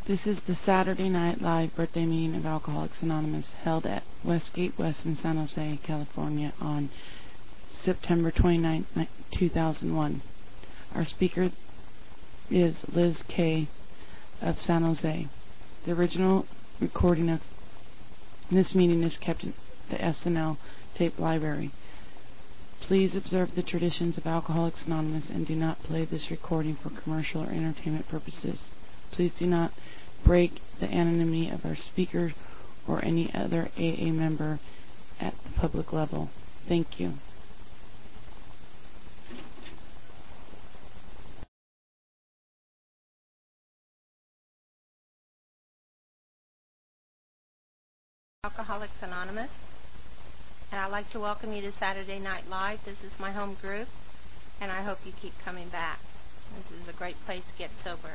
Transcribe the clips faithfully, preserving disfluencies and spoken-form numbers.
This is the Saturday Night Live birthday meeting of Alcoholics Anonymous held at Westgate West in San Jose, California on September twenty-ninth, two thousand one. Our speaker is Liz Kay of San Jose. The original recording of this meeting is kept in the S N L tape library. Please observe the traditions of Alcoholics Anonymous and do not play this recording for commercial or entertainment purposes. Please do not break the anonymity of our speaker or any other A A member at the public level. Thank you. Alcoholics Anonymous, and I'd like to welcome you to Saturday Night Live. This is my home group, and I hope you keep coming back. This is a great place to get sober.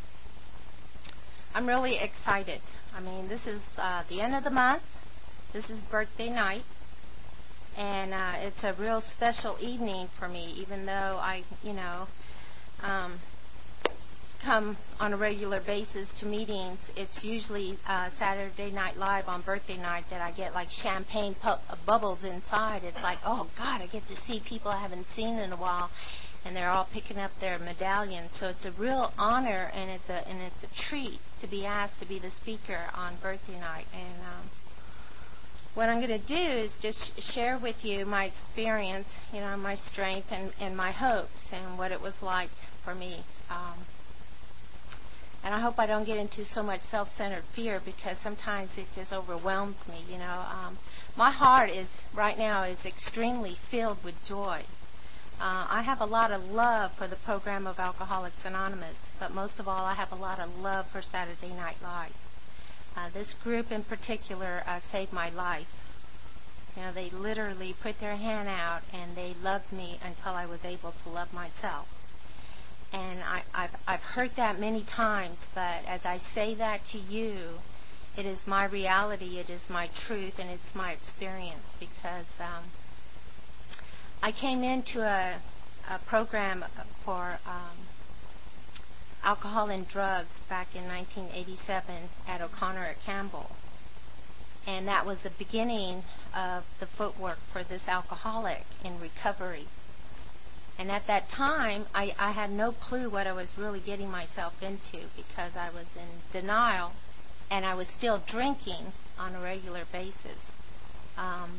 I'm really excited. I mean, this is uh, the end of the month. This is birthday night, and uh, it's a real special evening for me, even though I, you know, um, come on a regular basis to meetings. It's usually uh, Saturday Night Live on birthday night that I get like champagne pu- bubbles inside. It's like, oh God, I get to see people I haven't seen in a while, and they're all picking up their medallions. So it's a real honor, and it's a and it's a treat to be asked to be the speaker on birthday night. And um, what I'm going to do is just share with you my experience, you know, my strength and, and my hopes, and what it was like for me. Um, And I hope I don't get into so much self-centered fear, because sometimes it just overwhelms me, you know. Um, my heart is, right now, is extremely filled with joy. Uh, I have a lot of love for the program of Alcoholics Anonymous, but most of all, I have a lot of love for Saturday Night Live. Uh, this group in particular uh, saved my life. You know, they literally put their hand out, and they loved me until I was able to love myself. And I, I've, I've heard that many times, but as I say that to you, it is my reality, it is my truth, and it's my experience, because um, I came into a, a program for um, alcohol and drugs back in nineteen eighty-seven at O'Connor at Campbell. And that was the beginning of the footwork for this alcoholic in recovery. And at that time, I, I had no clue what I was really getting myself into, because I was in denial, and I was still drinking on a regular basis. Um,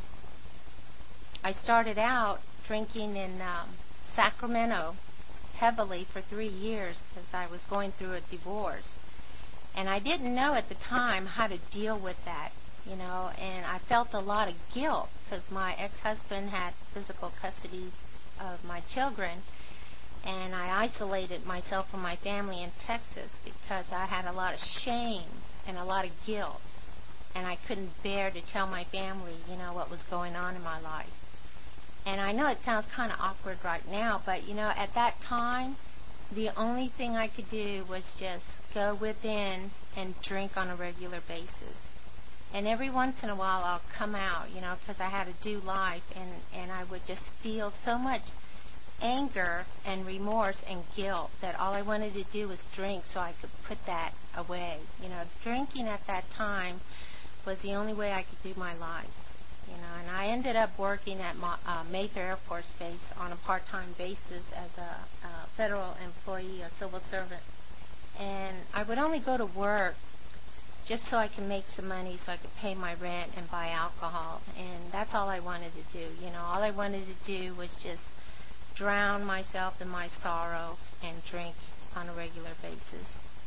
I started out drinking in um, Sacramento heavily for three years because I was going through a divorce. And I didn't know at the time how to deal with that, you know, and I felt a lot of guilt because my ex-husband had physical custody of my children, and I isolated myself from my family in Texas because I had a lot of shame and a lot of guilt, and I couldn't bear to tell my family, you know, what was going on in my life. And I know it sounds kind of awkward right now, but, you know, at that time, the only thing I could do was just go within and drink on a regular basis. And every once in a while I'll come out, you know, because I had to do life, and, and I would just feel so much anger and remorse and guilt that all I wanted to do was drink so I could put that away. You know, drinking at that time was the only way I could do my life, you know. And I ended up working at Ma- uh, Mayfair Air Force Base on a part-time basis as a, a federal employee, a civil servant. And I would only go to work just so I can make some money so I could pay my rent and buy alcohol. And that's all I wanted to do. You know, all I wanted to do was just drown myself in my sorrow and drink on a regular basis.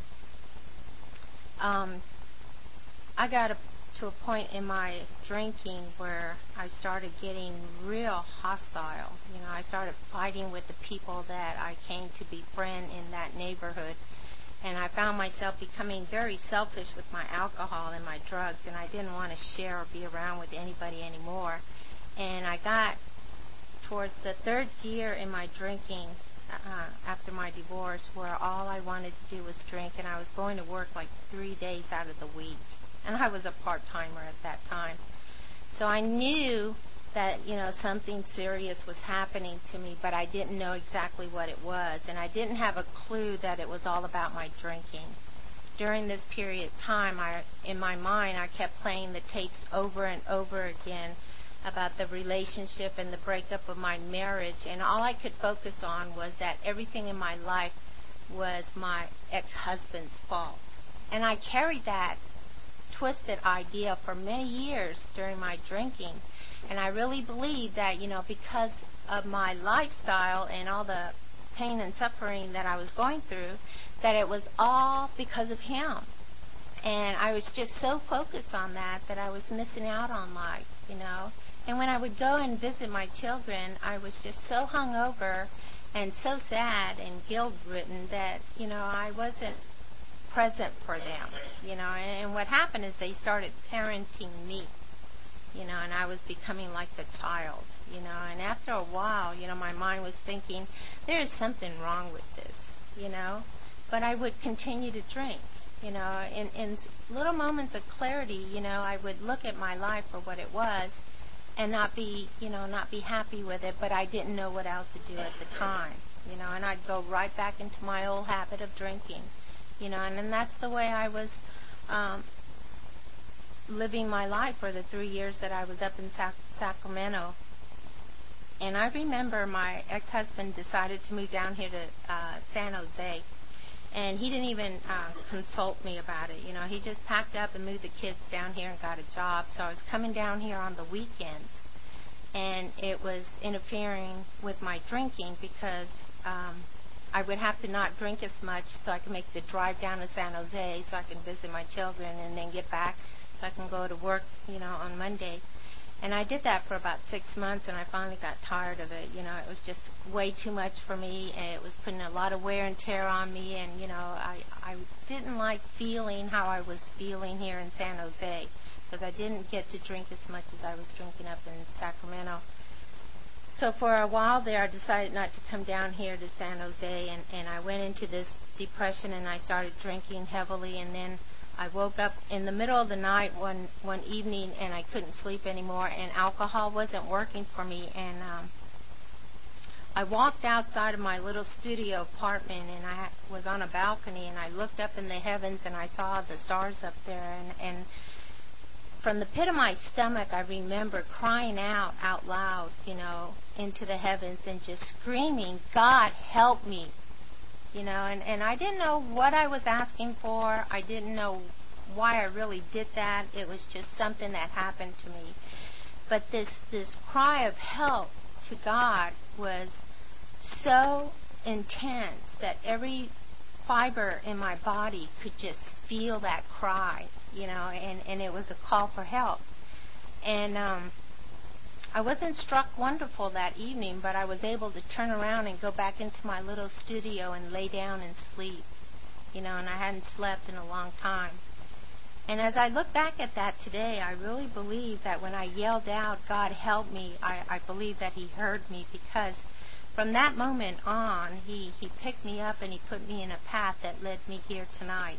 Um, I got a, to a point in my drinking where I started getting real hostile. You know, I started fighting with the people that I came to befriend in that neighborhood. And I found myself becoming very selfish with my alcohol and my drugs, and I didn't want to share or be around with anybody anymore. And I got towards the third year in my drinking uh, after my divorce, where all I wanted to do was drink, and I was going to work like three days out of the week. And I was a part-timer at that time. So I knew that, you know, something serious was happening to me, but I didn't know exactly what it was, and I didn't have a clue that it was all about my drinking. during this period of time, I, in my mind, I kept playing the tapes over and over again about the relationship and the breakup of my marriage, and all I could focus on was that everything in my life was my ex-husband's fault. And I carried that twisted idea for many years during my drinking, and I really believed that, you know, because of my lifestyle and all the pain and suffering that I was going through, that it was all because of him. And I was just so focused on that that I was missing out on life, you know. And when I would go and visit my children, I was just so hungover and so sad and guilt-ridden that, you know, I wasn't present for them, you know. And, and what happened is they started parenting me, you know, and I was becoming like the child, you know. And after a while, you know, my mind was thinking, there is something wrong with this, you know. But I would continue to drink, you know. In, in little moments of clarity, you know, I would look at my life for what it was and not be, you know, not be happy with it, but I didn't know what else to do at the time, you know. And I'd go right back into my old habit of drinking, you know. And, and that's the way I was um, living my life for the three years that I was up in Sac- Sacramento. And I remember my ex-husband decided to move down here to uh, San Jose. And he didn't even uh, consult me about it. You know, he just packed up and moved the kids down here and got a job. So I was coming down here on the weekends, and it was interfering with my drinking because um, I would have to not drink as much so I could make the drive down to San Jose so I can visit my children and then get back so I can go to work, you know, on Monday. And I did that for about six months, and I finally got tired of it. You know, it was just way too much for me, and it was putting a lot of wear and tear on me. And, you know, I, I didn't like feeling how I was feeling here in San Jose because I didn't get to drink as much as I was drinking up in Sacramento. So for a while there, I decided not to come down here to San Jose, and, and I went into this depression, and I started drinking heavily, and then I woke up in the middle of the night one one evening, and I couldn't sleep anymore, and alcohol wasn't working for me. And um, I walked outside of my little studio apartment, and I was on a balcony, and I looked up in the heavens, and I saw the stars up there. And, and from the pit of my stomach, I remember crying out out loud, you know, into the heavens and just screaming, "God, help me!" You know, and, and I didn't know what I was asking for. I didn't know why I really did that. It was just something that happened to me. But this, this cry of help to God was so intense that every fiber in my body could just feel that cry, you know, and, and it was a call for help. And um, I wasn't struck wonderful that evening, but I was able to turn around and go back into my little studio and lay down and sleep, you know, and I hadn't slept in a long time. And as I look back at that today, I really believe that when I yelled out, "God, help me," I, I believe that He heard me, because from that moment on, he, he picked me up and He put me in a path that led me here tonight.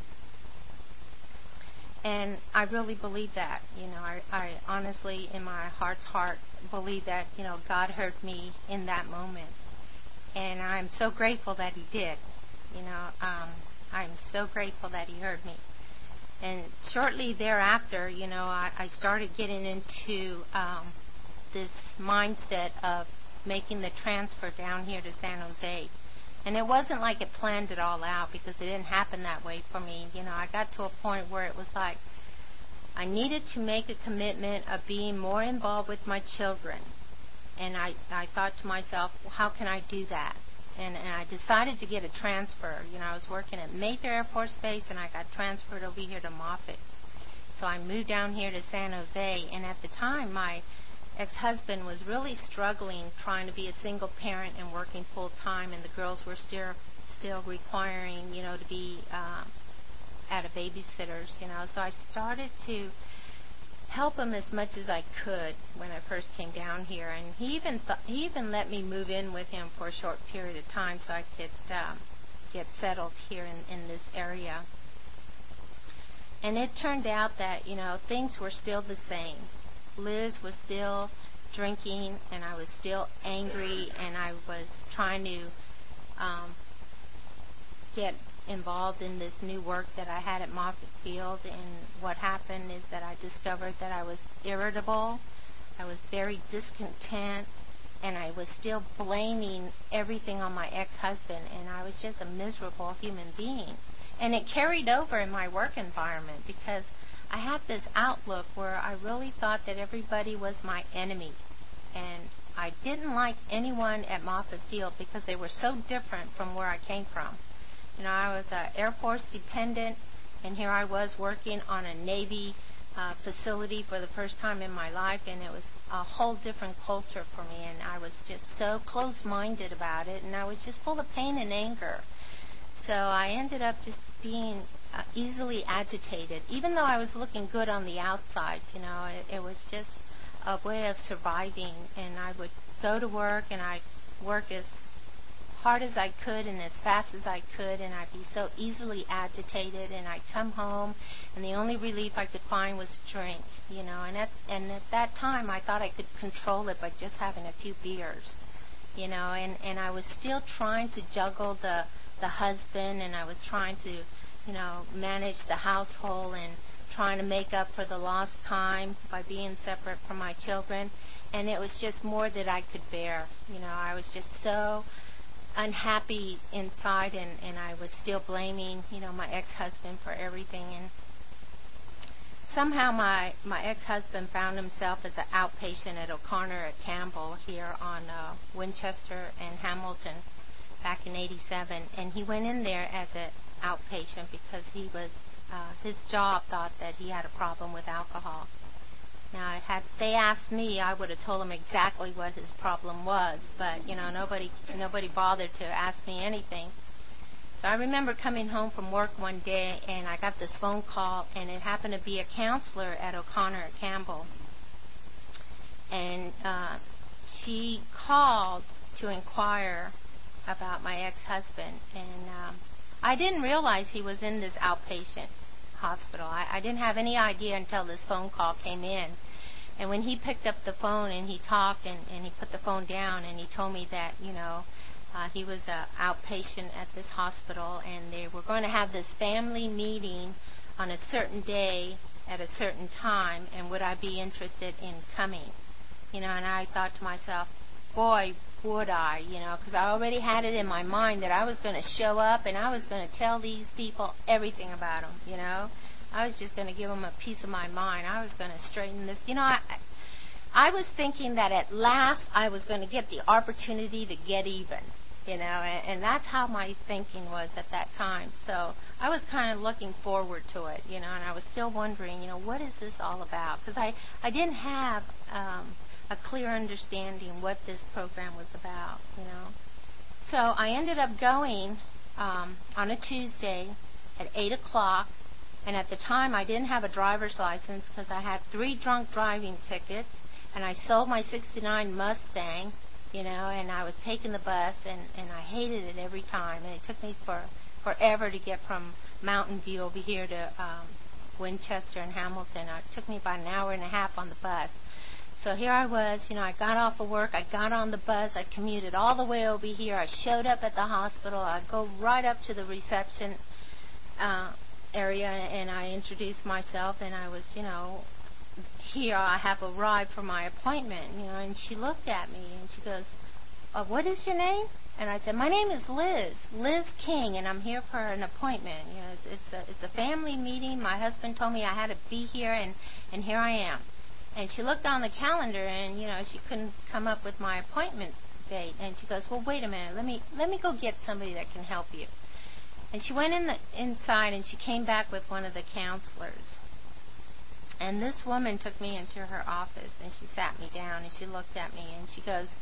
And I really believe that, you know, I, I honestly, in my heart's heart, believe that, you know, God heard me in that moment. And I'm so grateful that He did. You know, um, I'm so grateful that He heard me. And shortly thereafter, you know, I, I started getting into um, this mindset of making the transfer down here to San Jose. And it wasn't like it planned it all out, because it didn't happen that way for me. You know, I got to a point where it was like I needed to make a commitment of being more involved with my children. And I, I thought to myself, well, how can I do that? And, and I decided to get a transfer. You know, I was working at Mather Air Force Base, and I got transferred over here to Moffett. So I moved down here to San Jose. And at the time, my ex-husband was really struggling trying to be a single parent and working full-time, and the girls were still still requiring, you know, to be uh, at a babysitter's, you know. So I started to help him as much as I could when I first came down here, and he even th- he even let me move in with him for a short period of time so I could um, get settled here in, in this area. And it turned out that, you know, things were still the same. Liz was still drinking, and I was still angry, and I was trying to um, get involved in this new work that I had at Moffett Field. And what happened is that I discovered that I was irritable, I was very discontent, and I was still blaming everything on my ex-husband, and I was just a miserable human being. And it carried over in my work environment because I had this outlook where I really thought that everybody was my enemy. And I didn't like anyone at Moffett Field because they were so different from where I came from. You know, I was an Air Force dependent, and here I was working on a Navy uh, facility for the first time in my life, and it was a whole different culture for me, and I was just so close-minded about it, and I was just full of pain and anger. So I ended up just being uh, easily agitated, even though I was looking good on the outside. You know, it, it was just a way of surviving, and I would go to work, and I'd work as hard as I could and as fast as I could, and I'd be so easily agitated, and I'd come home, and the only relief I could find was drink, you know, and at, and at that time I thought I could control it by just having a few beers, you know, and, and I was still trying to juggle the, the husband, and I was trying to, you know, manage the household and trying to make up for the lost time by being separate from my children, and it was just more that I could bear. You know, I was just so unhappy inside, and, and I was still blaming, you know, my ex-husband for everything. And somehow my, my ex-husband found himself as an outpatient at O'Connor at Campbell here on uh, Winchester and Hamilton back in eighty-seven, and he went in there as an outpatient because he was uh, his job thought that he had a problem with alcohol. Now, had they asked me, I would have told them exactly what his problem was, but, you know, nobody nobody bothered to ask me anything. So I remember coming home from work one day, and I got this phone call, and it happened to be a counselor at O'Connor at Campbell. And uh, she called to inquire about my ex-husband, and um, I didn't realize he was in this outpatient hospital. I, I didn't have any idea until this phone call came in. And when he picked up the phone and he talked and, and he put the phone down and he told me that, you know, uh, he was an outpatient at this hospital and they were going to have this family meeting on a certain day at a certain time, and would I be interested in coming? You know, and I thought to myself, boy, would I, you know, because I already had it in my mind that I was going to show up and I was going to tell these people everything about them, you know. I was just going to give them a piece of my mind. I was going to straighten this. You know, I, I was thinking that at last I was going to get the opportunity to get even, you know, and, and that's how my thinking was at that time. So I was kind of looking forward to it, you know, and I was still wondering, you know, what is this all about? Because I, I didn't have um, a clear understanding what this program was about, you know. So I ended up going um, on a Tuesday at eight o'clock, and at the time I didn't have a driver's license because I had three drunk driving tickets, and I sold my sixty-nine Mustang, you know, and I was taking the bus, and, and I hated it every time, and it took me for forever to get from Mountain View over here to um, Winchester and Hamilton. It took me about an hour and a half on the bus. So here I was, you know, I got off of work, I got on the bus, I commuted all the way over here, I showed up at the hospital, I'd go right up to the reception uh, area, and I introduced myself, and I was, you know, here I have arrived for my appointment, you know, and she looked at me, and she goes, uh, what is your name? And I said, my name is Liz, Liz King, and I'm here for an appointment. You know, it's, it's, a, it's a family meeting. My husband told me I had to be here, and, and here I am. And she looked on the calendar, and, you know, she couldn't come up with my appointment date. And she goes, well, wait a minute. Let me let me go get somebody that can help you. And she went in the, inside, and she came back with one of the counselors. And this woman took me into her office, and she sat me down, and she looked at me, and she goes,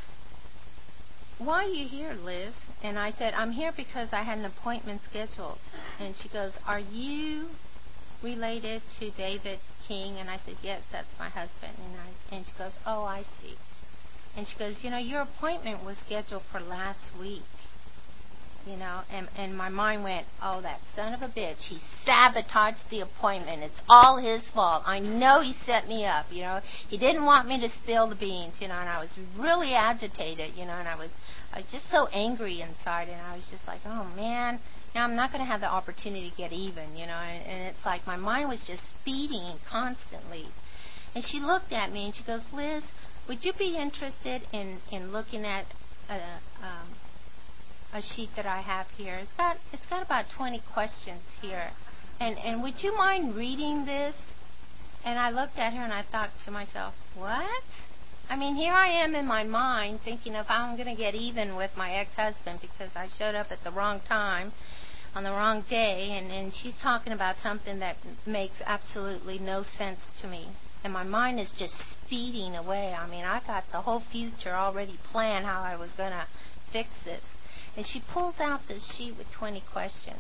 why are you here, Liz? And I said, I'm here because I had an appointment scheduled. And she goes, are you related to David King? And I said, yes, that's my husband. And I, and she goes, oh, I see. And she goes, you know, your appointment was scheduled for last week. You know, and, and my mind went, oh, that son of a bitch, he sabotaged the appointment. It's all his fault. I know he set me up, you know. He didn't want me to spill the beans, you know, and I was really agitated, you know, and I was, I was just so angry inside, and I was just like, oh, man, I'm not going to have the opportunity to get even, you know. And, and it's like my mind was just speeding constantly. And she looked at me and she goes, Liz, would you be interested in, in looking at a, um, a sheet that I have here? It's got it's got about twenty questions here. And and would you mind reading this? And I looked at her and I thought to myself, what? I mean, here I am in my mind thinking of how I'm going to get even with my ex-husband because I showed up at the wrong time on the wrong day, and, and she's talking about something that makes absolutely no sense to me. And my mind is just speeding away. I mean, I got the whole future already planned how I was going to fix this. And she pulls out this sheet with twenty questions.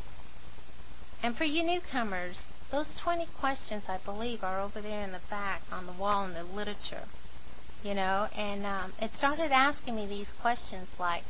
And for you newcomers, those twenty questions, I believe, are over there in the back on the wall in the literature. You know, and um, it started asking me these questions like,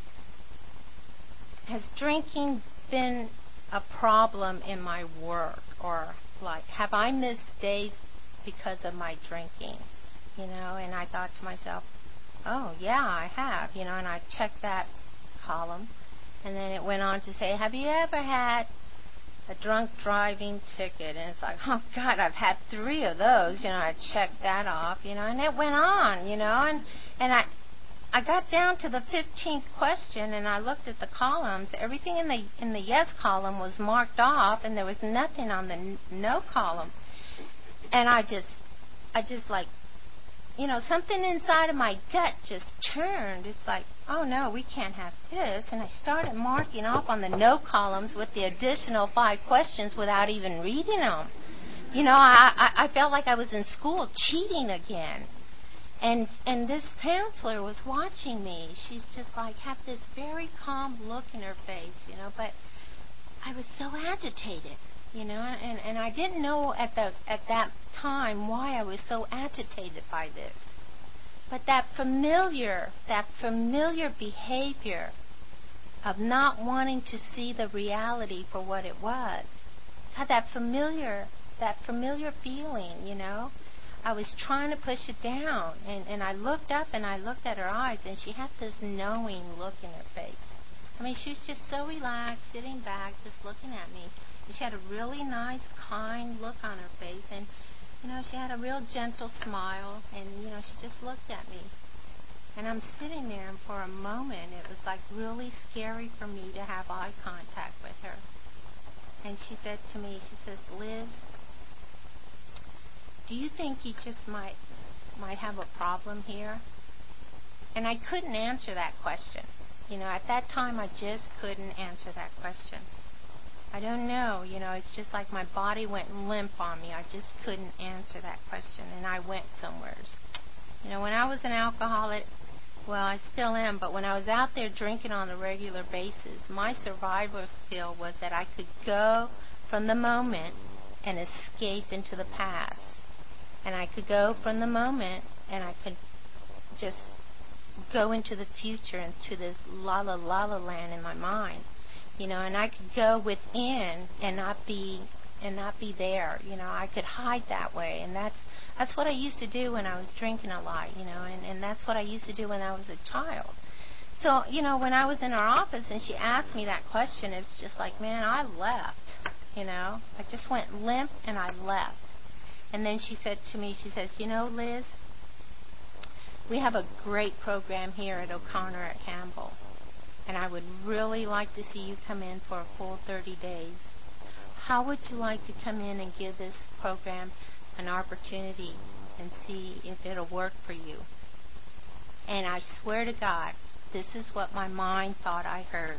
has drinking been a problem in my work? Or like, have I missed days because of my drinking? You know, and I thought to myself, oh, yeah, I have. You know, and I checked that column. And then it went on to say, have you ever had a drunk driving ticket? And it's like, oh God, I've had three of those. You know, I checked that off. You know, and it went on. You know, and and I I got down to the fifteenth question, and I looked at the columns. Everything in the in the yes column was marked off, and there was nothing on the no column. And I just I just like, you know, something inside of my gut just turned. It's like, oh no, we can't have this. And I started marking off on the no columns with the additional five questions without even reading them. You know, I, I, I felt like I was in school cheating again. And and this counselor was watching me. She's just like, had this very calm look in her face, you know, but I was so agitated, you know, and, and I didn't know at the at that time why I was so agitated by this. But that familiar, that familiar behavior of not wanting to see the reality for what it was, had that familiar, that familiar feeling, you know. I was trying to push it down, and, and I looked up and I looked at her eyes, and she had this knowing look in her face. I mean, she was just so relaxed, sitting back, just looking at me. And she had a really nice, kind look on her face, and you know, she had a real gentle smile, and, you know, she just looked at me. And I'm sitting there, and for a moment, it was, like, really scary for me to have eye contact with her. And she said to me, she says, Liz, do you think you just might might have a problem here? And I couldn't answer that question. You know, at that time, I just couldn't answer that question. I don't know, you know, it's just like my body went limp on me. I just couldn't answer that question, and I went somewheres. You know, when I was an alcoholic, well, I still am, but when I was out there drinking on a regular basis, my survival skill was that I could go from the moment and escape into the past. And I could go from the moment and I could just go into the future, into this la-la-la-la land in my mind. You know, and I could go within and not be and not be there. You know, I could hide that way, and that's that's what I used to do when I was drinking a lot. You know, and, and that's what I used to do when I was a child. So, you know, when I was in her office and she asked me that question, it's just like, man, I left. You know, I just went limp and I left. And then she said to me, she says, you know, Liz, we have a great program here at O'Connor at Campbell. And I would really like to see you come in for a full thirty days. How would you like to come in and give this program an opportunity and see if it'll work for you? And I swear to God, this is what my mind thought I heard.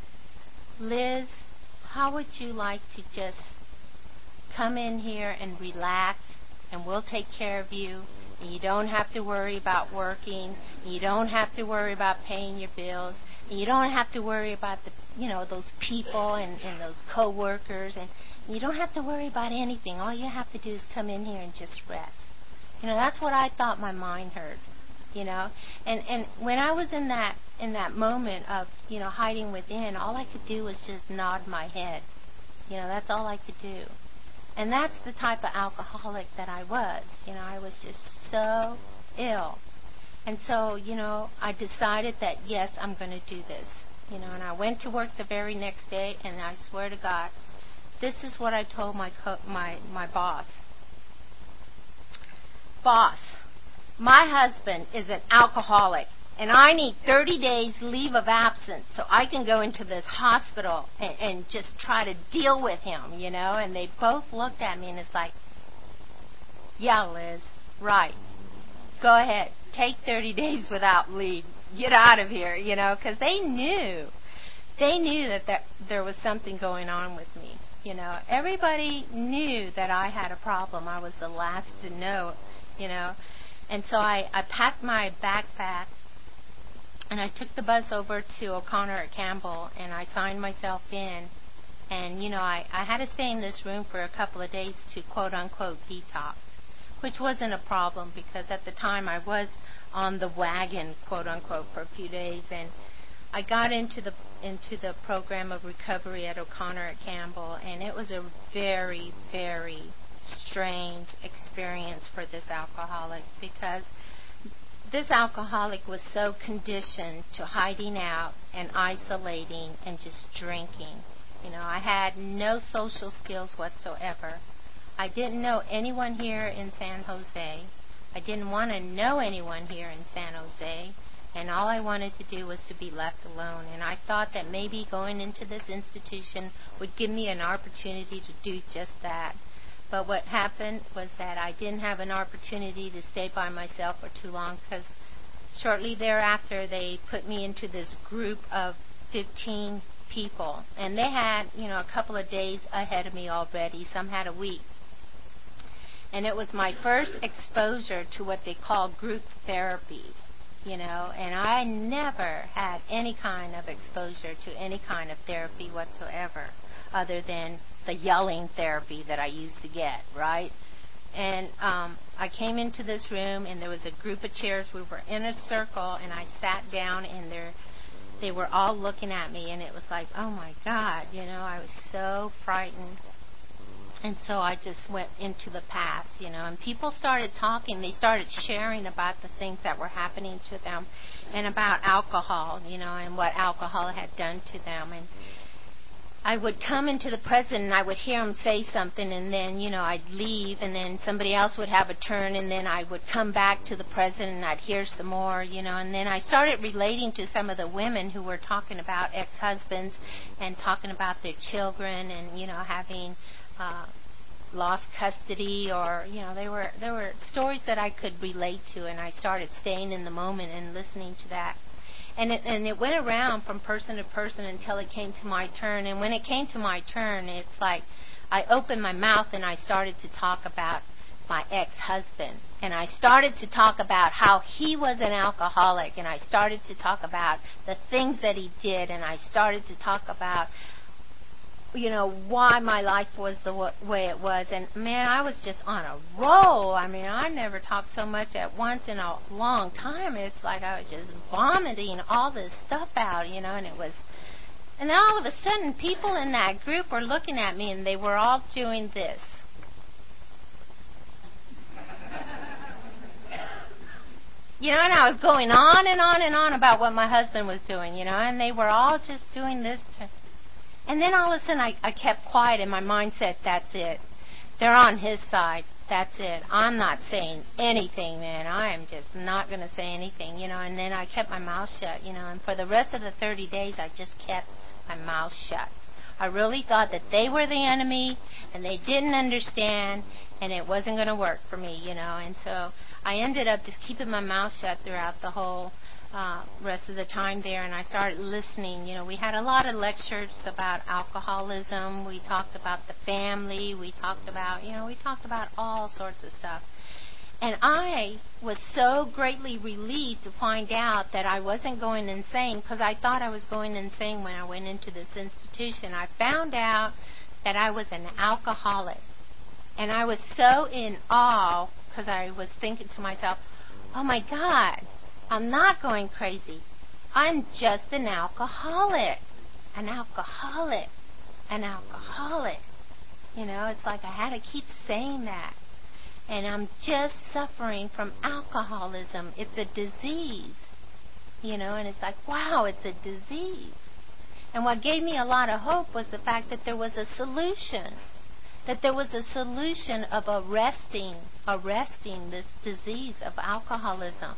Liz, how would you like to just come in here and relax, and we'll take care of you, and you don't have to worry about working, and you don't have to worry about paying your bills, and you don't have to worry about the, you know, those people and, and those co-workers, and you don't have to worry about anything. All you have to do is come in here and just rest. You know, that's what I thought my mind heard. You know, and and when I was in that in that moment of, you know, hiding within, all I could do was just nod my head. You know, that's all I could do. And that's the type of alcoholic that I was. You know, I was just so ill. And so, you know, I decided that, yes, I'm going to do this. You know, and I went to work the very next day, and I swear to God, this is what I told my co- my my boss. Boss, my husband is an alcoholic, and I need thirty days leave of absence so I can go into this hospital and, and just try to deal with him, you know. And they both looked at me, and it's like, yeah, Liz, right. Go ahead. Take thirty days without leave. Get out of here, you know, because they knew. They knew that there, there was something going on with me. You know, everybody knew that I had a problem. I was the last to know, you know. And so I, I packed my backpack, and I took the bus over to O'Connor at Campbell, and I signed myself in. And, you know, I, I had to stay in this room for a couple of days to quote-unquote detox, which wasn't a problem because at the time I was on the wagon, quote-unquote, for a few days. And I got into the into the program of recovery at O'Connor at Campbell, and it was a very, very strange experience for this alcoholic because this alcoholic was so conditioned to hiding out and isolating and just drinking. You know, I had no social skills whatsoever. I didn't know anyone here in San Jose. I didn't want to know anyone here in San Jose. And all I wanted to do was to be left alone. And I thought that maybe going into this institution would give me an opportunity to do just that. But what happened was that I didn't have an opportunity to stay by myself for too long because shortly thereafter they put me into this group of fifteen people. And they had, you know, a couple of days ahead of me already. Some had a week. And it was my first exposure to what they call group therapy. You know, and I never had any kind of exposure to any kind of therapy whatsoever other than the yelling therapy that I used to get, right? And um, I came into this room, and there was a group of chairs. We were in a circle, and I sat down, and there, they were all looking at me, and it was like, oh, my God, you know, I was so frightened. And so I just went into the past, you know, and people started talking. They started sharing about the things that were happening to them and about alcohol, you know, and what alcohol had done to them. And I would come into the present and I would hear him say something, and then, you know, I'd leave, and then somebody else would have a turn, and then I would come back to the present and I'd hear some more, you know. And then I started relating to some of the women who were talking about ex-husbands and talking about their children and, you know, having Uh, lost custody, or you know, they were there were stories that I could relate to, and I started staying in the moment and listening to that. And it and it went around from person to person until it came to my turn. And when it came to my turn, it's like I opened my mouth and I started to talk about my ex-husband, and I started to talk about how he was an alcoholic, and I started to talk about the things that he did, and I started to talk about, you know, why my life was the w- way it was. And, man, I was just on a roll. I mean, I never talked so much at once in a long time. It's like I was just vomiting all this stuff out, you know, and it was... And then all of a sudden, people in that group were looking at me, and they were all doing this. You know, and I was going on and on and on about what my husband was doing, you know, and they were all just doing this to... And then all of a sudden I, I kept quiet, and my mind said, that's it. They're on his side. That's it. I'm not saying anything, man. I am just not going to say anything, you know. And then I kept my mouth shut, you know. And for the rest of the thirty days, I just kept my mouth shut. I really thought that they were the enemy, and they didn't understand, and it wasn't going to work for me, you know. And so I ended up just keeping my mouth shut throughout the whole Uh, rest of the time there, and I started listening. You know, we had a lot of lectures about alcoholism. We talked about the family. We talked about, you know, we talked about all sorts of stuff. And I was so greatly relieved to find out that I wasn't going insane, because I thought I was going insane when I went into this institution. I found out that I was an alcoholic. And I was so in awe, because I was thinking to myself, oh my God, I'm not going crazy. I'm just an alcoholic. An alcoholic. An alcoholic. You know, it's like I had to keep saying that. And I'm just suffering from alcoholism. It's a disease. You know, and it's like, wow, it's a disease. And what gave me a lot of hope was the fact that there was a solution. That there was a solution of arresting, arresting this disease of alcoholism.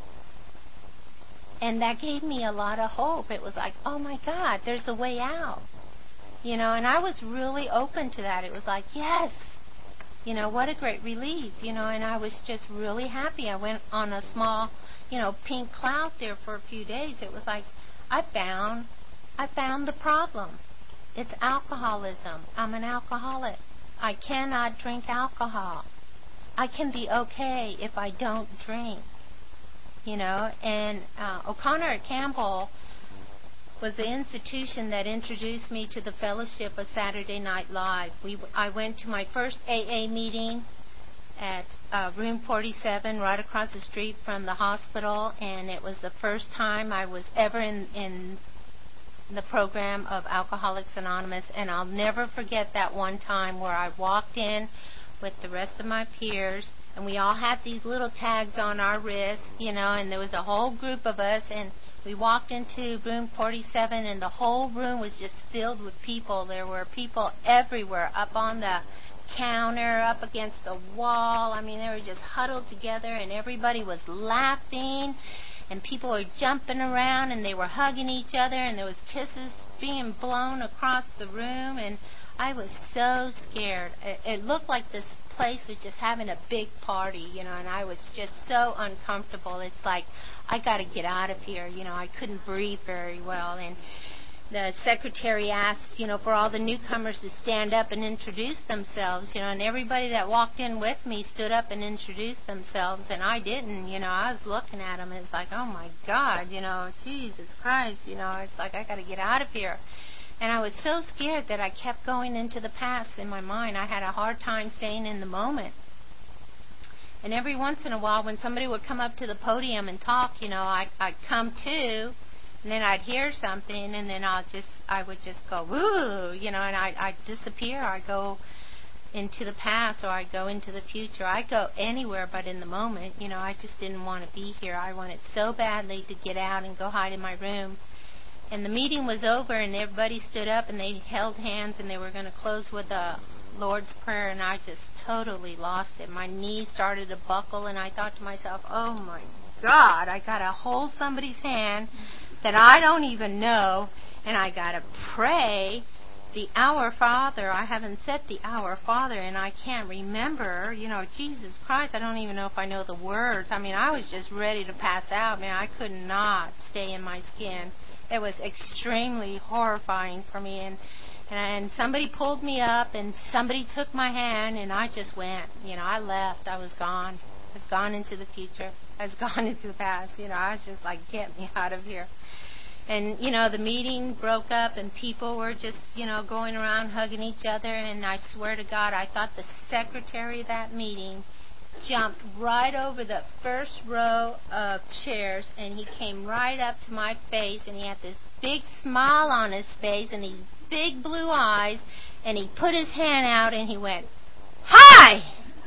And that gave me a lot of hope. It was like, oh my God, there's a way out. You know, and I was really open to that. It was like, yes, you know, what a great relief, you know, and I was just really happy. I went on a small, you know, pink cloud there for a few days. It was like, I found, I found the problem. It's alcoholism. I'm an alcoholic. I cannot drink alcohol. I can be okay if I don't drink, you know. And uh, O'Connor at Campbell was the institution that introduced me to the Fellowship of Saturday Night Live. We, I went to my first A A meeting at uh, room forty-seven, right across the street from the hospital, and it was the first time I was ever in, in the program of Alcoholics Anonymous, and I'll never forget that one time where I walked in with the rest of my peers, and we all had these little tags on our wrists, you know, and there was a whole group of us, and we walked into room forty-seven, and the whole room was just filled with people. There were people everywhere, up on the counter, up against the wall. I mean, they were just huddled together, and everybody was laughing, and people were jumping around, and they were hugging each other, and there was kisses being blown across the room, and I was so scared. It, it looked like this place was just having a big party, you know, and I was just so uncomfortable. It's like, I got to get out of here, you know. I couldn't breathe very well, and the secretary asked, you know, for all the newcomers to stand up and introduce themselves, you know, and everybody that walked in with me stood up and introduced themselves, and I didn't, you know. I was looking at them, and it's like, oh my God, you know, Jesus Christ, you know, it's like, I got to get out of here. And I was so scared that I kept going into the past in my mind. I had a hard time staying in the moment. And every once in a while, when somebody would come up to the podium and talk, you know, I, I'd come to, and then I'd hear something, and then I'd just, I would just go, woo, you know, and I'd, I'd disappear. I'd go into the past, or I'd go into the future. I'd go anywhere but in the moment. You know, I just didn't want to be here. I wanted so badly to get out and go hide in my room. And the meeting was over, and everybody stood up, and they held hands, and they were going to close with a Lord's Prayer, and I just totally lost it. My knees started to buckle, and I thought to myself, oh, my God, I got to hold somebody's hand that I don't even know, and I got to pray the Our Father. I haven't said the Our Father, and I can't remember. You know, Jesus Christ, I don't even know if I know the words. I mean, I was just ready to pass out. Man, I could not stay in my skin. It was extremely horrifying for me, and, and and somebody pulled me up, and somebody took my hand, and I just went. You know, I left. I was gone. I was gone into the future. I was gone into the past. You know, I was just like, get me out of here. And, you know, the meeting broke up, and people were just, you know, going around hugging each other, and I swear to God, I thought the secretary of that meeting jumped right over the first row of chairs, and he came right up to my face, and he had this big smile on his face and these big blue eyes, and he put his hand out and he went, "Hi,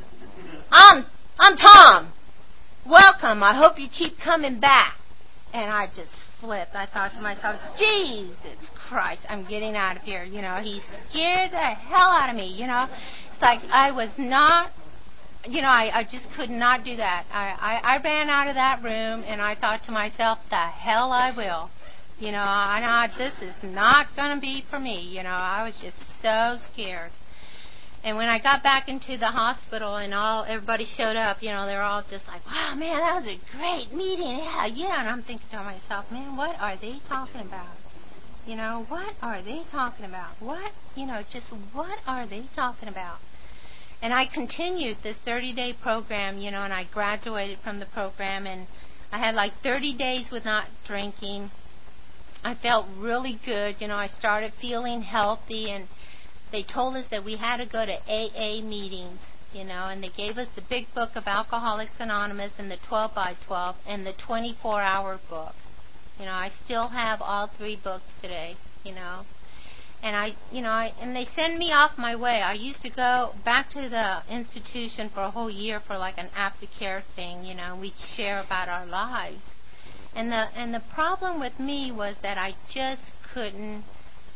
I'm I'm Tom. Welcome. I hope you keep coming back." And I just flipped. I thought to myself, Jesus Christ, I'm getting out of here. You know, he scared the hell out of me. You know, it's like I was not. You know, I, I just could not do that. I, I, I ran out of that room, and I thought to myself, the hell I will. You know, I, I, this is not going to be for me. You know, I was just so scared. And when I got back into the hospital and all everybody showed up, you know, they were all just like, wow, man, that was a great meeting. Yeah, yeah. And I'm thinking to myself, man, what are they talking about? You know, what are they talking about? What, you know, just what are they talking about? And I continued this thirty-day program, you know, and I graduated from the program, and I had like thirty days with not drinking. I felt really good. You know, I started feeling healthy, and they told us that we had to go to A A meetings, you know, and they gave us the big book of Alcoholics Anonymous and the twelve by twelve and the twenty-four hour book. You know, I still have all three books today, you know. And I, you know, I, and they send me off my way. I used to go back to the institution for a whole year for like an aftercare thing, you know. We'd share about our lives. And the and the problem with me was that I just couldn't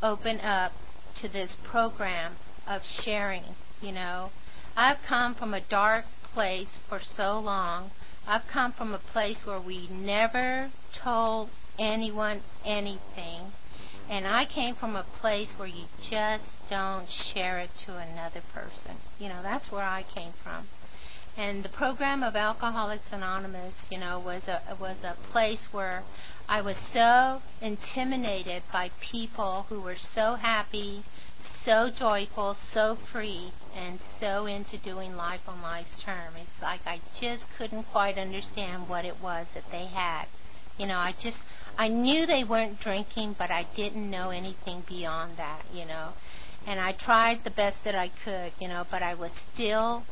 open up to this program of sharing, you know. I've come from a dark place for so long. I've come from a place where we never told anyone anything. And I came from a place where you just don't share it to another person. You know, that's where I came from. And the program of Alcoholics Anonymous, you know, was a was a place where I was so intimidated by people who were so happy, so joyful, so free, and so into doing life on life's term. It's like I just couldn't quite understand what it was that they had. You know, I just, I knew they weren't drinking, but I didn't know anything beyond that, you know. And I tried the best that I could, you know, but I was still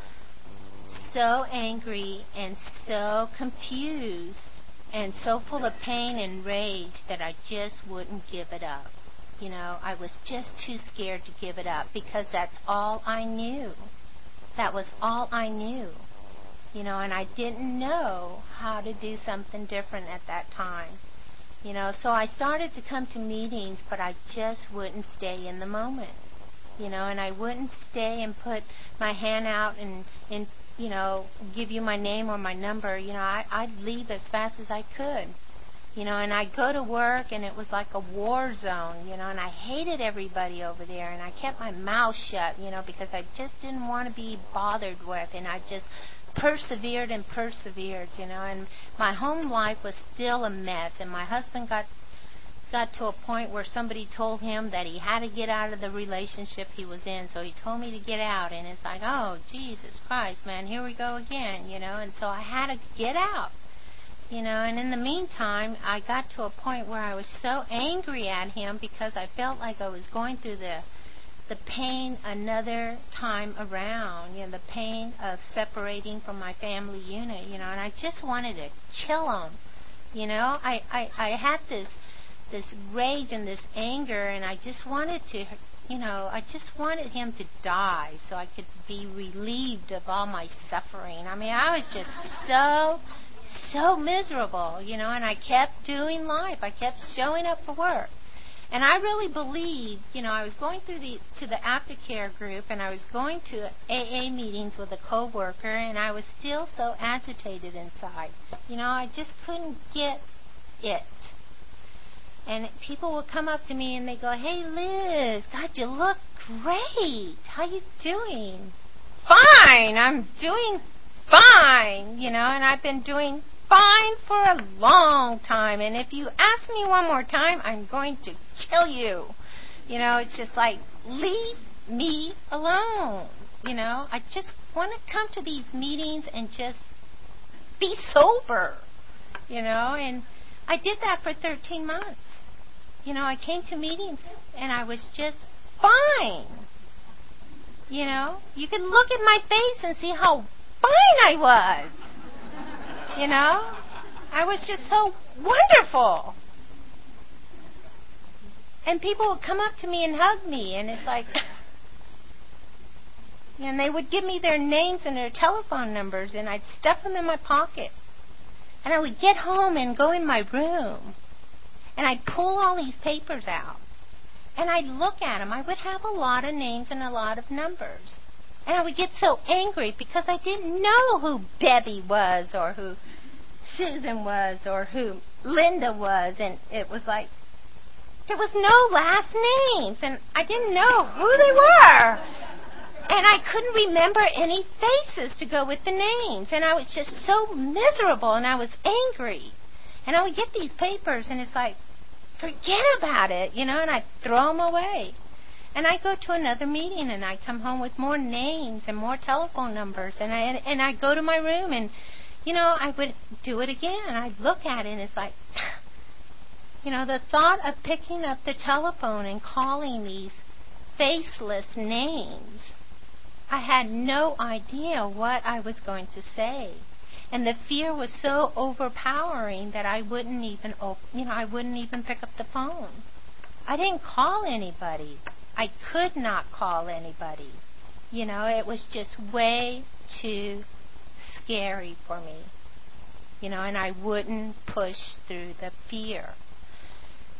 so angry and so confused and so full of pain and rage that I just wouldn't give it up. You know, I was just too scared to give it up because that's all I knew. That was all I knew. You know, and I didn't know how to do something different at that time. You know, so I started to come to meetings, but I just wouldn't stay in the moment. You know, and I wouldn't stay and put my hand out and, and you know, give you my name or my number. You know, I, I'd leave as fast as I could. You know, and I'd go to work, and it was like a war zone, you know, and I hated everybody over there, and I kept my mouth shut, you know, because I just didn't want to be bothered with, and I just persevered and persevered, you know, and my home life was still a mess, and my husband got got to a point where somebody told him that he had to get out of the relationship he was in, so he told me to get out, and it's like, oh, Jesus Christ, man, here we go again, you know, and so I had to get out. You know, and in the meantime, I got to a point where I was so angry at him because I felt like I was going through the the pain another time around, you know, the pain of separating from my family unit, you know, and I just wanted to kill him. You know, I, I, I had this this rage and this anger, and I just wanted to, you know, I just wanted him to die so I could be relieved of all my suffering. I mean, I was just so... so miserable, you know, and I kept doing life. I kept showing up for work. And I really believed, you know, I was going through the to the aftercare group, and I was going to A A meetings with a coworker, and I was still so agitated inside. You know, I just couldn't get it. And people would come up to me and they go, "Hey, Liz, God, you look great. How you doing?" "Fine. I'm doing fine, you know, and I've been doing fine for a long time, and if you ask me one more time, I'm going to kill you." You know, it's just like, leave me alone. You know, I just want to come to these meetings and just be sober, you know, and I did that for thirteen months. You know, I came to meetings and I was just fine. You know, you could look at my face and see how fine I was. You know, I was just so wonderful. And people would come up to me and hug me, and it's like, and they would give me their names and their telephone numbers, and I'd stuff them in my pocket. And I would get home and go in my room, and I'd pull all these papers out, and I'd look at them. I would have a lot of names and a lot of numbers. And I would get so angry because I didn't know who Debbie was or who Susan was or who Linda was. And it was like, there was no last names. And I didn't know who they were. And I couldn't remember any faces to go with the names. And I was just so miserable, and I was angry. And I would get these papers, and it's like, forget about it, you know, and I'd throw them away. And I go to another meeting, and I come home with more names and more telephone numbers, and I and I go to my room, and you know, I would do it again, and I'd look at it, and it's like, you know, the thought of picking up the telephone and calling these faceless names, I had no idea what I was going to say, and the fear was so overpowering that I wouldn't even, op- you know, I wouldn't even pick up the phone. I didn't call anybody. I could not call anybody. You know, it was just way too scary for me. You know, and I wouldn't push through the fear.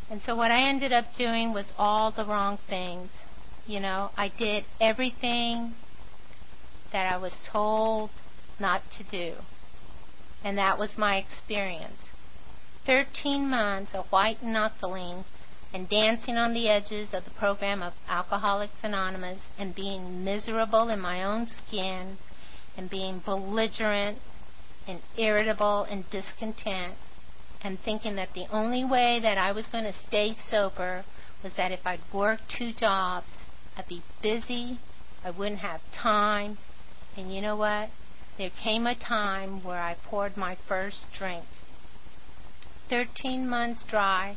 And so what I ended up doing was all the wrong things. You know, I did everything that I was told not to do. And that was my experience. Thirteen months of white knuckling and dancing on the edges of the program of Alcoholics Anonymous and being miserable in my own skin and being belligerent and irritable and discontent and thinking that the only way that I was going to stay sober was that if I'd work two jobs, I'd be busy, I wouldn't have time. And you know what? There came a time where I poured my first drink. Thirteen months dry,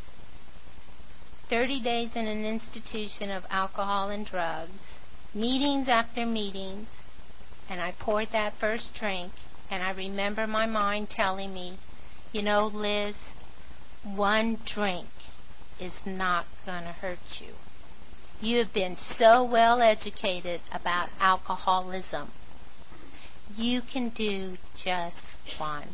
thirty days in an institution of alcohol and drugs, meetings after meetings, and I poured that first drink, and I remember my mind telling me, you know, Liz, one drink is not going to hurt you. You have been so well educated about alcoholism. You can do just one.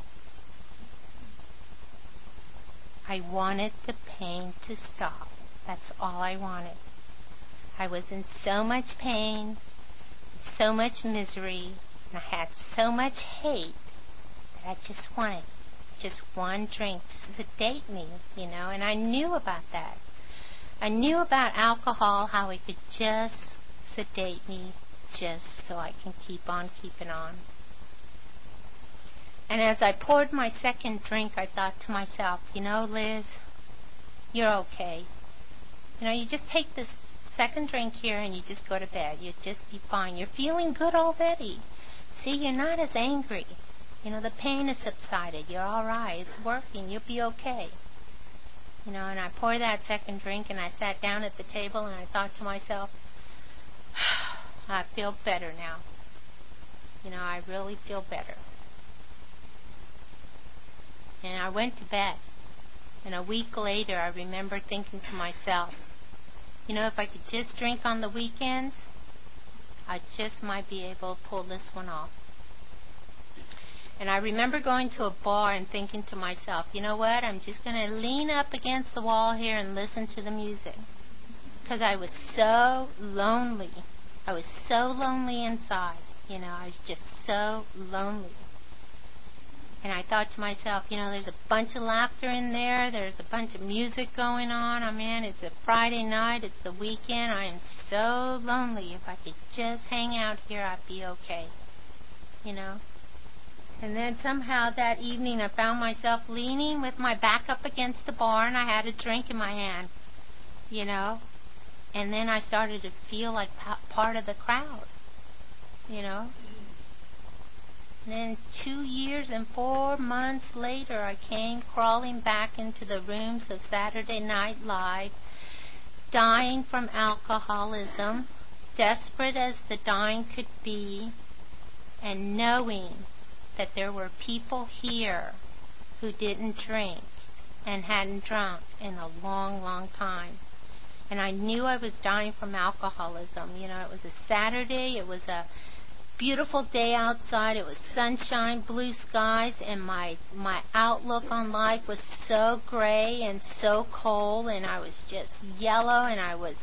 I wanted the pain to stop. That's all I wanted. I was in so much pain, so much misery, and I had so much hate that I just wanted just one drink to sedate me, you know, and I knew about that. I knew about alcohol, how it could just sedate me just so I can keep on keeping on. And as I poured my second drink, I thought to myself, you know, Liz, you're okay. You know, you just take this second drink here and you just go to bed. You'll just be fine. You're feeling good already. See, you're not as angry. You know, the pain has subsided. You're all right. It's working. You'll be okay. You know, and I poured that second drink and I sat down at the table and I thought to myself, I feel better now. You know, I really feel better. And I went to bed. And a week later, I remember thinking to myself, you know, if I could just drink on the weekends, I just might be able to pull this one off. And I remember going to a bar and thinking to myself, you know what, I'm just going to lean up against the wall here and listen to the music. Because I was so lonely. I was so lonely inside. You know, I was just so lonely. And I thought to myself, you know, there's a bunch of laughter in there. There's a bunch of music going on. I mean, it's a Friday night. It's the weekend. I am so lonely. If I could just hang out here, I'd be okay. You know? And then somehow that evening I found myself leaning with my back up against the bar and I had a drink in my hand. You know? And then I started to feel like part of the crowd. You know? And then two years and four months later, I came crawling back into the rooms of Saturday Night Live, dying from alcoholism, desperate as the dying could be, and knowing that there were people here who didn't drink and hadn't drunk in a long, long time. And I knew I was dying from alcoholism. You know, it was a Saturday, it was a beautiful day outside. It was sunshine, blue skies, and my my outlook on life was so gray and so cold, and I was just yellow, and I was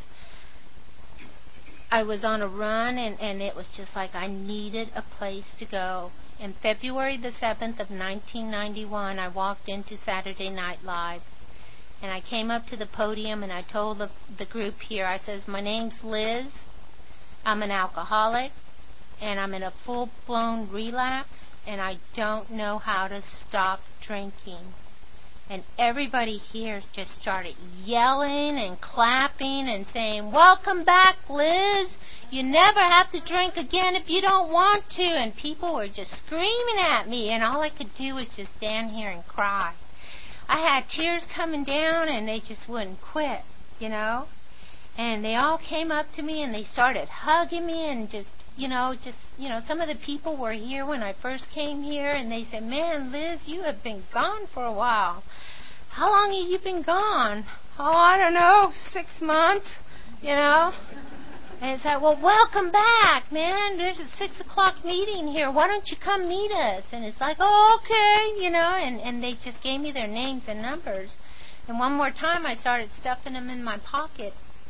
I was on a run, and, and it was just like I needed a place to go. And February the seventh of nineteen ninety-one, I walked into Saturday Night Live, and I came up to the podium, and I told the, the group here, I says, my name's Liz, I'm an alcoholic, and I'm in a full-blown relapse, and I don't know how to stop drinking. And everybody here just started yelling and clapping and saying, welcome back, Liz. You never have to drink again if you don't want to. And people were just screaming at me, and all I could do was just stand here and cry. I had tears coming down, and they just wouldn't quit, you know. And they all came up to me, and they started hugging me and just, you know, just, you know, some of the people were here when I first came here, and they said, man, Liz, you have been gone for a while. How long have you been gone? Oh, I don't know, six months, you know. And I said, well, welcome back, man. There's a six o'clock meeting here. Why don't you come meet us? And it's like, oh, okay, you know, and, and they just gave me their names and numbers. And one more time, I started stuffing them in my pocket.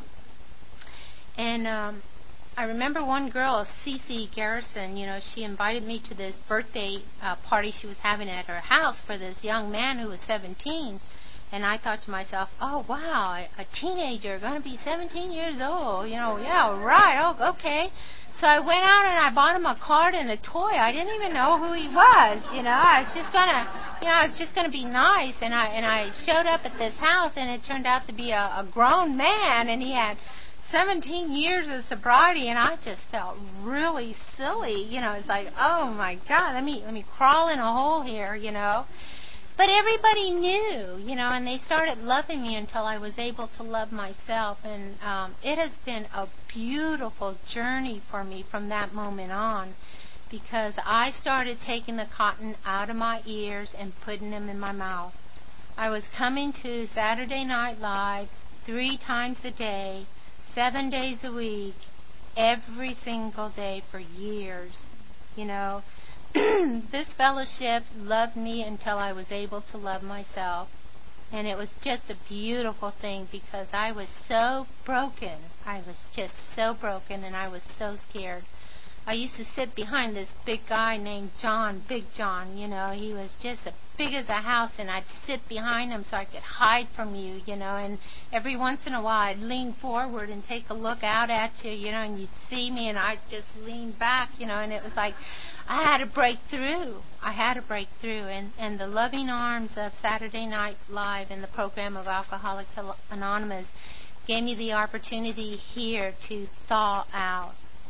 And um, I remember one girl, Cece Garrison, you know, she invited me to this birthday uh, party she was having at her house for this young man who was seventeen. And I thought to myself, oh, wow, a teenager going to be seventeen years old. You know, yeah, right, oh, okay. So I went out and I bought him a card and a toy. I didn't even know who he was, you know. I was just going to, you know, I was just going to be nice. And I and I showed up at this house, and it turned out to be a, a grown man, and he had seventeen years of sobriety, and I just felt really silly. You know, it's like, oh, my God, let me let me crawl in a hole here, you know. But everybody knew, you know, and they started loving me until I was able to love myself. And um, it has been a beautiful journey for me from that moment on, because I started taking the cotton out of my ears and putting them in my mouth. I was coming to Saturday Night Live three times a day, seven days a week, every single day for years, you know. This fellowship loved me until I was able to love myself. And it was just a beautiful thing, because I was so broken. I was just so broken, and I was so scared. I used to sit behind this big guy named John, Big John, you know. He was just as big as a house, and I'd sit behind him so I could hide from you, you know. And every once in a while I'd lean forward and take a look out at you, you know, and you'd see me, and I'd just lean back, you know. And it was like I had to break through. I had to break through. And, and the loving arms of Saturday Night Live and the program of Alcoholics Anonymous gave me the opportunity here to thaw out.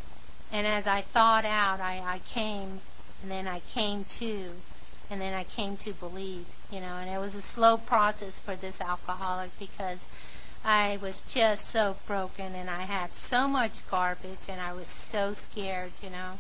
And as I thawed out, I, I came, and then I came to, and then I came to believe, you know. And it was a slow process for this alcoholic, because I was just so broken, and I had so much garbage, and I was so scared, you know.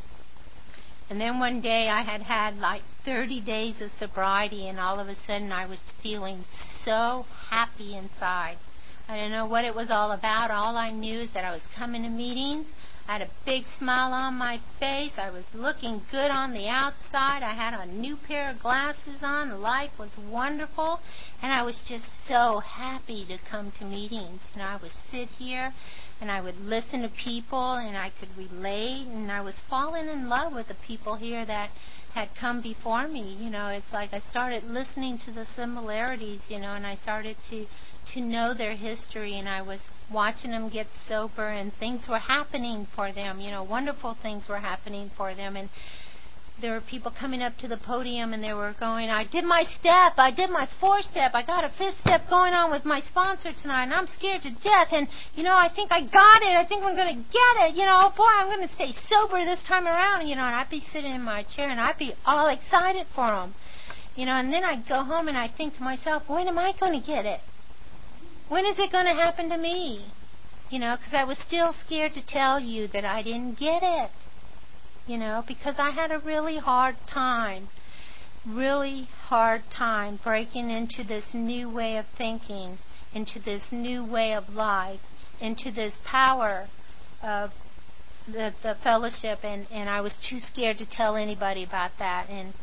And then one day I had had like thirty days of sobriety, and all of a sudden I was feeling so happy inside. I didn't know what it was all about. All I knew is that I was coming to meetings. I had a big smile on my face. I was looking good on the outside. I had a new pair of glasses on. Life was wonderful. And I was just so happy to come to meetings. And I would sit here and I would listen to people, and I could relate. And I was falling in love with the people here that had come before me. You know, it's like I started listening to the similarities, you know, and I started to to know their history, and I was watching them get sober, and things were happening for them, you know, wonderful things were happening for them. And there were people coming up to the podium, and they were going, I did my step, I did my fourth step, I got a fifth step going on with my sponsor tonight, and I'm scared to death, and, you know, I think I got it, I think I'm going to get it, you know, boy, I'm going to stay sober this time around, you know. And I'd be sitting in my chair, and I'd be all excited for them, you know. And then I'd go home, and I'd think to myself, when am I going to get it? When is it going to happen to me? You know, because I was still scared to tell you that I didn't get it. You know, because I had a really hard time, really hard time breaking into this new way of thinking, into this new way of life, into this power of the, the fellowship. And, and I was too scared to tell anybody about that. And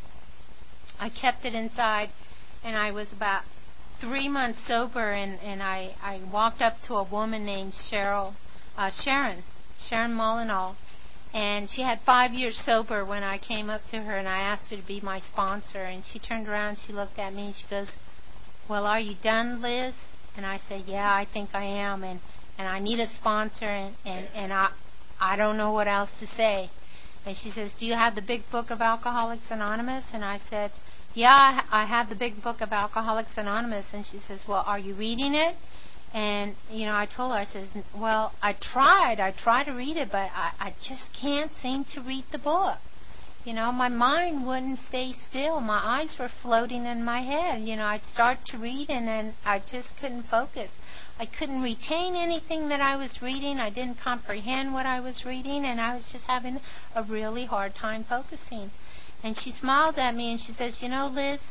I kept it inside, and I was about three months sober, and, and I, I walked up to a woman named Cheryl, uh, Sharon, Sharon Molinol, and she had five years sober when I came up to her, and I asked her to be my sponsor. And she turned around, she looked at me, and she goes, well, are you done, Liz? And I said, yeah, I think I am, and, and I need a sponsor, and, and, and I, I don't know what else to say. And she says, do you have the big book of Alcoholics Anonymous? And I said, yeah, I have the big book of Alcoholics Anonymous. And she says, well, are you reading it? And, you know, I told her, I says, well, I tried. I tried to read it, but I, I just can't seem to read the book. You know, my mind wouldn't stay still. My eyes were floating in my head. You know, I'd start to read, and then I just couldn't focus. I couldn't retain anything that I was reading. I didn't comprehend what I was reading, and I was just having a really hard time focusing. And she smiled at me, and she says, you know, Liz,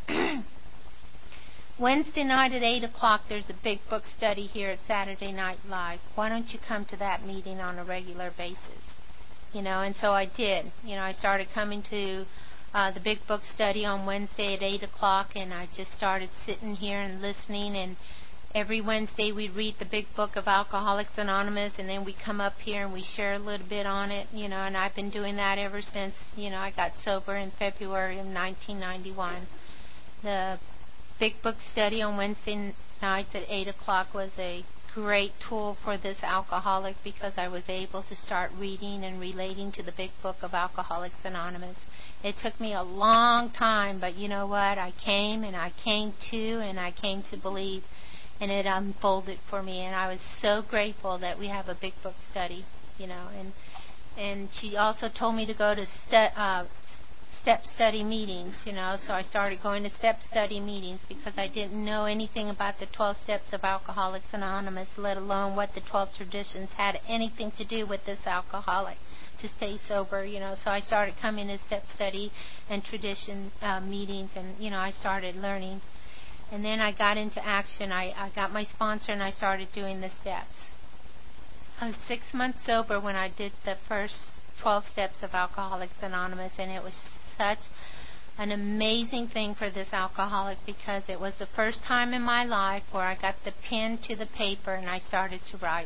Wednesday night at eight o'clock, there's a big book study here at Saturday Night Live. Why don't you come to that meeting on a regular basis? You know, and so I did. You know, I started coming to uh, the Big Book Study on Wednesday at eight o'clock, and I just started sitting here and listening. And every Wednesday we read the Big Book of Alcoholics Anonymous, and then we come up here and we share a little bit on it, you know, and I've been doing that ever since, you know, I got sober in February of nineteen ninety-one. The Big Book Study on Wednesday nights at eight o'clock was a great tool for this alcoholic because I was able to start reading and relating to the Big Book of Alcoholics Anonymous. It took me a long time, but you know what? I came and I came to and I came to believe, and it unfolded for me, and I was so grateful that we have a Big Book Study, you know. And and she also told me to go to stu- uh, step study meetings, you know, so I started going to step study meetings because I didn't know anything about the twelve steps of Alcoholics Anonymous, let alone what the twelve traditions had anything to do with this alcoholic to stay sober, you know. So I started coming to step study and tradition uh, meetings, and, you know, I started learning. And then I got into action. I, I got my sponsor, and I started doing the steps. I was six months sober when I did the first twelve steps of Alcoholics Anonymous, and it was such an amazing thing for this alcoholic because it was the first time in my life where I got the pen to the paper and I started to write.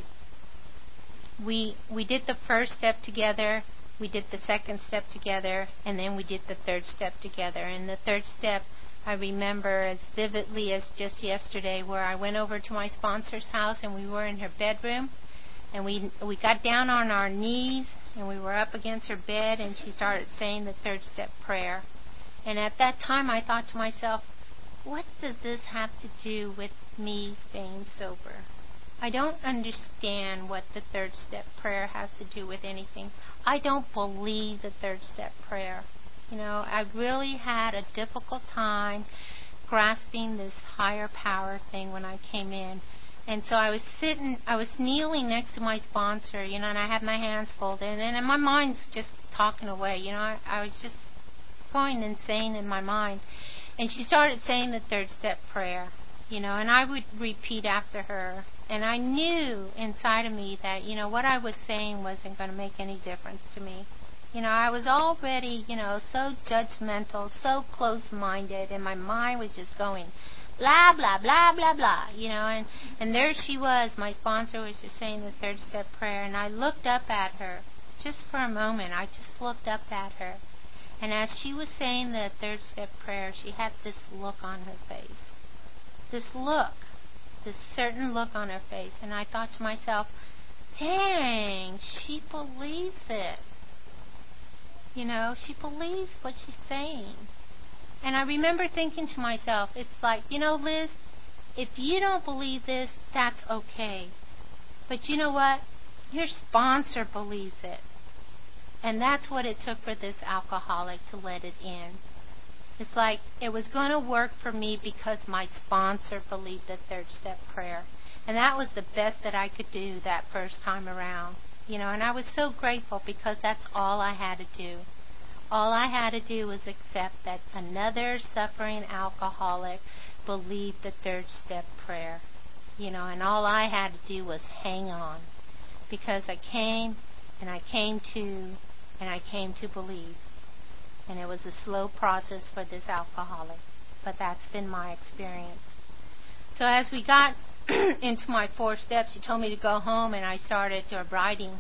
We we did the first step together, we did the second step together, and then we did the third step together. And the third step I remember as vividly as just yesterday, where I went over to my sponsor's house and we were in her bedroom, and we we got down on our knees and we were up against her bed, and she started saying the third step prayer. And at that time I thought to myself, what does this have to do with me staying sober? I don't understand what the third step prayer has to do with anything. I don't believe the third step prayer. You know, I really had a difficult time grasping this higher power thing when I came in. And so I was sitting, I was kneeling next to my sponsor, you know, and I had my hands folded, and, and my mind's just talking away, you know. I, I was just going insane in my mind. And she started saying the third step prayer, you know, and I would repeat after her. And I knew inside of me that, you know, what I was saying wasn't going to make any difference to me. You know, I was already, you know, so judgmental, so close-minded, and my mind was just going blah, blah, blah, blah, blah, you know, and, and there she was. My sponsor was just saying the third step prayer, and I looked up at her just for a moment. I just looked up at her. And as she was saying the third step prayer, she had this look on her face. This look, this certain look on her face. And I thought to myself, dang, she believes it. You know, she believes what she's saying. And I remember thinking to myself, it's like, you know, Liz, if you don't believe this, that's okay. But you know what? Your sponsor believes it. And that's what it took for this alcoholic to let it in. It's like it was going to work for me because my sponsor believed the third step prayer. And that was the best that I could do that first time around. You know, and I was so grateful because that's all I had to do. All I had to do was accept that another suffering alcoholic believed the third step prayer. You know, and all I had to do was hang on. Because I came, and I came to, and I came to believe. And it was a slow process for this alcoholic. But that's been my experience. So as we got into my four steps, she told me to go home, and I started uh, writing.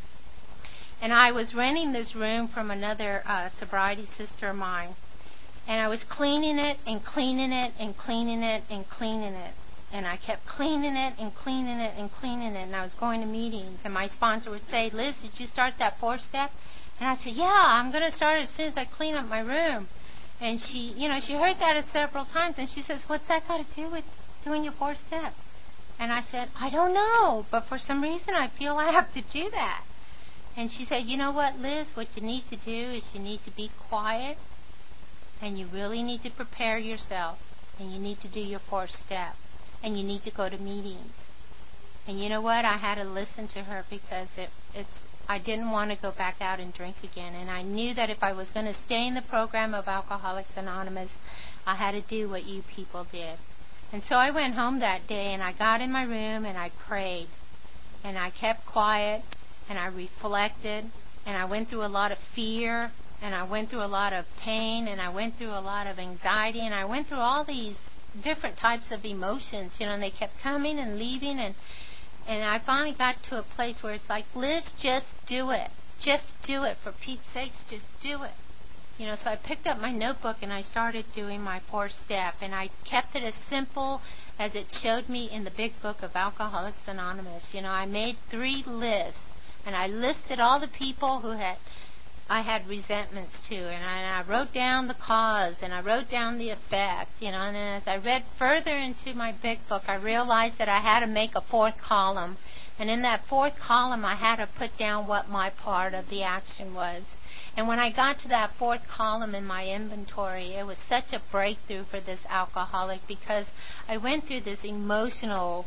And I was renting this room from another uh, sobriety sister of mine. And I was cleaning it and cleaning it and cleaning it and cleaning it. And I kept cleaning it and cleaning it and cleaning it. And I was going to meetings. And my sponsor would say, Liz, did you start that fourth step? And I said, yeah, I'm going to start as soon as I clean up my room. And she, you know, she heard that several times. And she says, what's that got to do with doing your fourth step? And I said, I don't know. But for some reason, I feel I have to do that. And she said, you know what, Liz, what you need to do is you need to be quiet, and you really need to prepare yourself, and you need to do your fourth step, and you need to go to meetings. And you know what, I had to listen to her because it, it's I didn't want to go back out and drink again, and I knew that if I was going to stay in the program of Alcoholics Anonymous, I had to do what you people did. And so I went home that day, and I got in my room, and I prayed, and I kept quiet, and I reflected, and I went through a lot of fear, and I went through a lot of pain, and I went through a lot of anxiety, and I went through all these different types of emotions, you know, and they kept coming and leaving, and and I finally got to a place where it's like, Liz, just do it. Just do it. For Pete's sakes, just do it. You know, so I picked up my notebook and I started doing my fourth step, and I kept it as simple as it showed me in the big book of Alcoholics Anonymous. You know, I made three lists, and I listed all the people who had I had resentments to, and I, and I wrote down the cause, and I wrote down the effect, you know, and as I read further into my big book, I realized that I had to make a fourth column, and in that fourth column, I had to put down what my part of the action was. And when I got to that fourth column in my inventory, it was such a breakthrough for this alcoholic, because I went through this emotional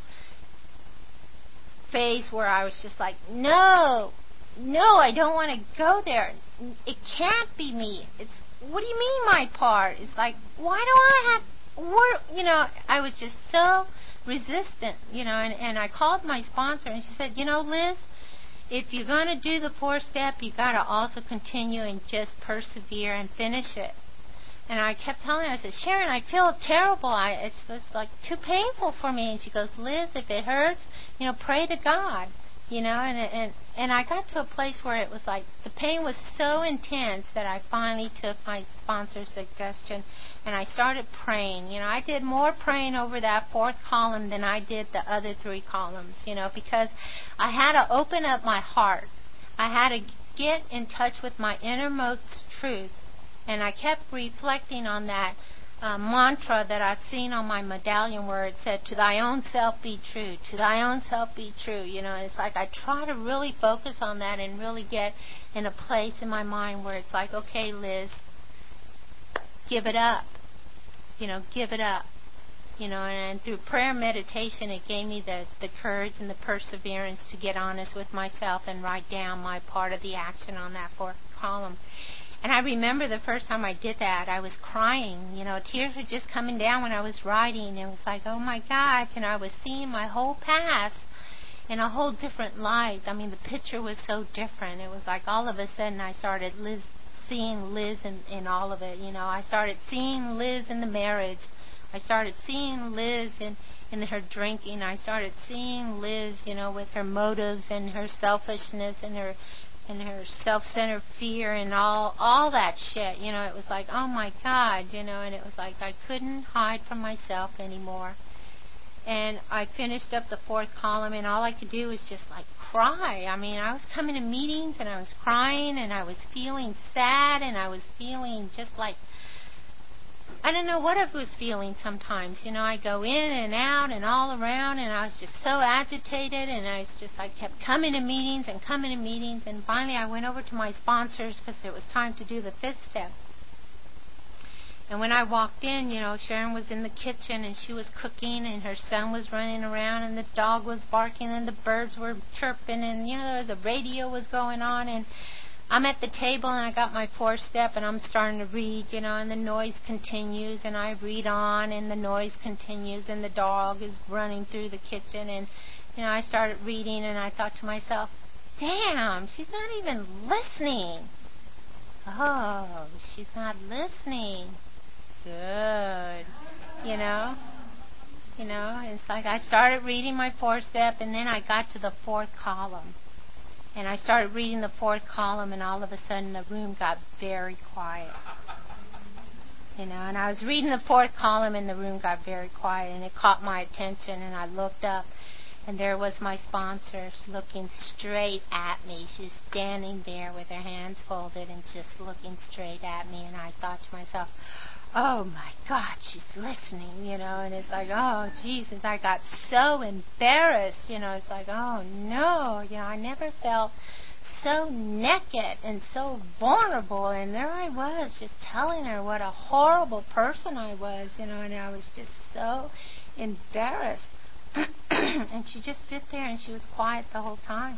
phase where I was just like, no, no, I don't want to go there. It can't be me. It's, what do you mean my part? It's like, why do I have, what, you know, I was just so resistant, you know, and, and I called my sponsor, and she said, you know, Liz, if you're going to do the fourth step, you got to also continue and just persevere and finish it. And I kept telling her, I said, Sharon, I feel terrible. I, it's just like too painful for me. And she goes, Liz, if it hurts, you know, pray to God. You know, and and and I got to a place where it was like the pain was so intense that I finally took my sponsor's suggestion and I started praying. You know, I did more praying over that fourth column than I did the other three columns, you know, because I had to open up my heart. I had to get in touch with my innermost truth. And I kept reflecting on that uh, mantra that I've seen on my medallion where it said, to thy own self be true, to thy own self be true. You know, it's like I try to really focus on that and really get in a place in my mind where it's like, okay, Liz, give it up. You know, give it up. You know, and, and through prayer meditation, it gave me the, the courage and the perseverance to get honest with myself and write down my part of the action on that fourth column. And I remember the first time I did that, I was crying. You know, tears were just coming down when I was writing. It was like, oh my God, you know, I was seeing my whole past in a whole different light. I mean, the picture was so different. It was like all of a sudden I started Liz, seeing Liz in, in all of it. You know, I started seeing Liz in the marriage. I started seeing Liz in, in her drinking. I started seeing Liz, you know, with her motives and her selfishness and her and her self-centered fear and all all that shit. You know, it was like, oh my God, you know, and it was like I couldn't hide from myself anymore. And I finished up the fourth column, and all I could do was just like cry. I mean, I was coming to meetings and I was crying and I was feeling sad and I was feeling just like, I don't know what I was feeling sometimes. You know, I go in and out and all around, and I was just so agitated, and I was just, I kept coming to meetings and coming to meetings, and finally I went over to my sponsors because it was time to do the fifth step. And when I walked in, you know, Sharon was in the kitchen, and she was cooking, and her son was running around, and the dog was barking, and the birds were chirping, and, you know, the radio was going on, and I'm at the table, and I got my fourth step, and I'm starting to read, you know, and the noise continues, and I read on, and the noise continues, and the dog is running through the kitchen, and, you know, I started reading, and I thought to myself, damn, she's not even listening. Oh, she's not listening. Good. You know? You know, it's like I started reading my fourth step, and then I got to the fourth column. And I started reading the fourth column, and all of a sudden the room got very quiet. You know, and I was reading the fourth column, and the room got very quiet, and it caught my attention, and I looked up, and there was my sponsor looking straight at me. She was standing there with her hands folded and just looking straight at me, and I thought to myself, oh my God, she's listening, you know, and it's like, oh Jesus, I got so embarrassed, you know, it's like, oh no, you know, I never felt so naked and so vulnerable, and there I was just telling her what a horrible person I was, you know, and I was just so embarrassed. And she just stood there and she was quiet the whole time.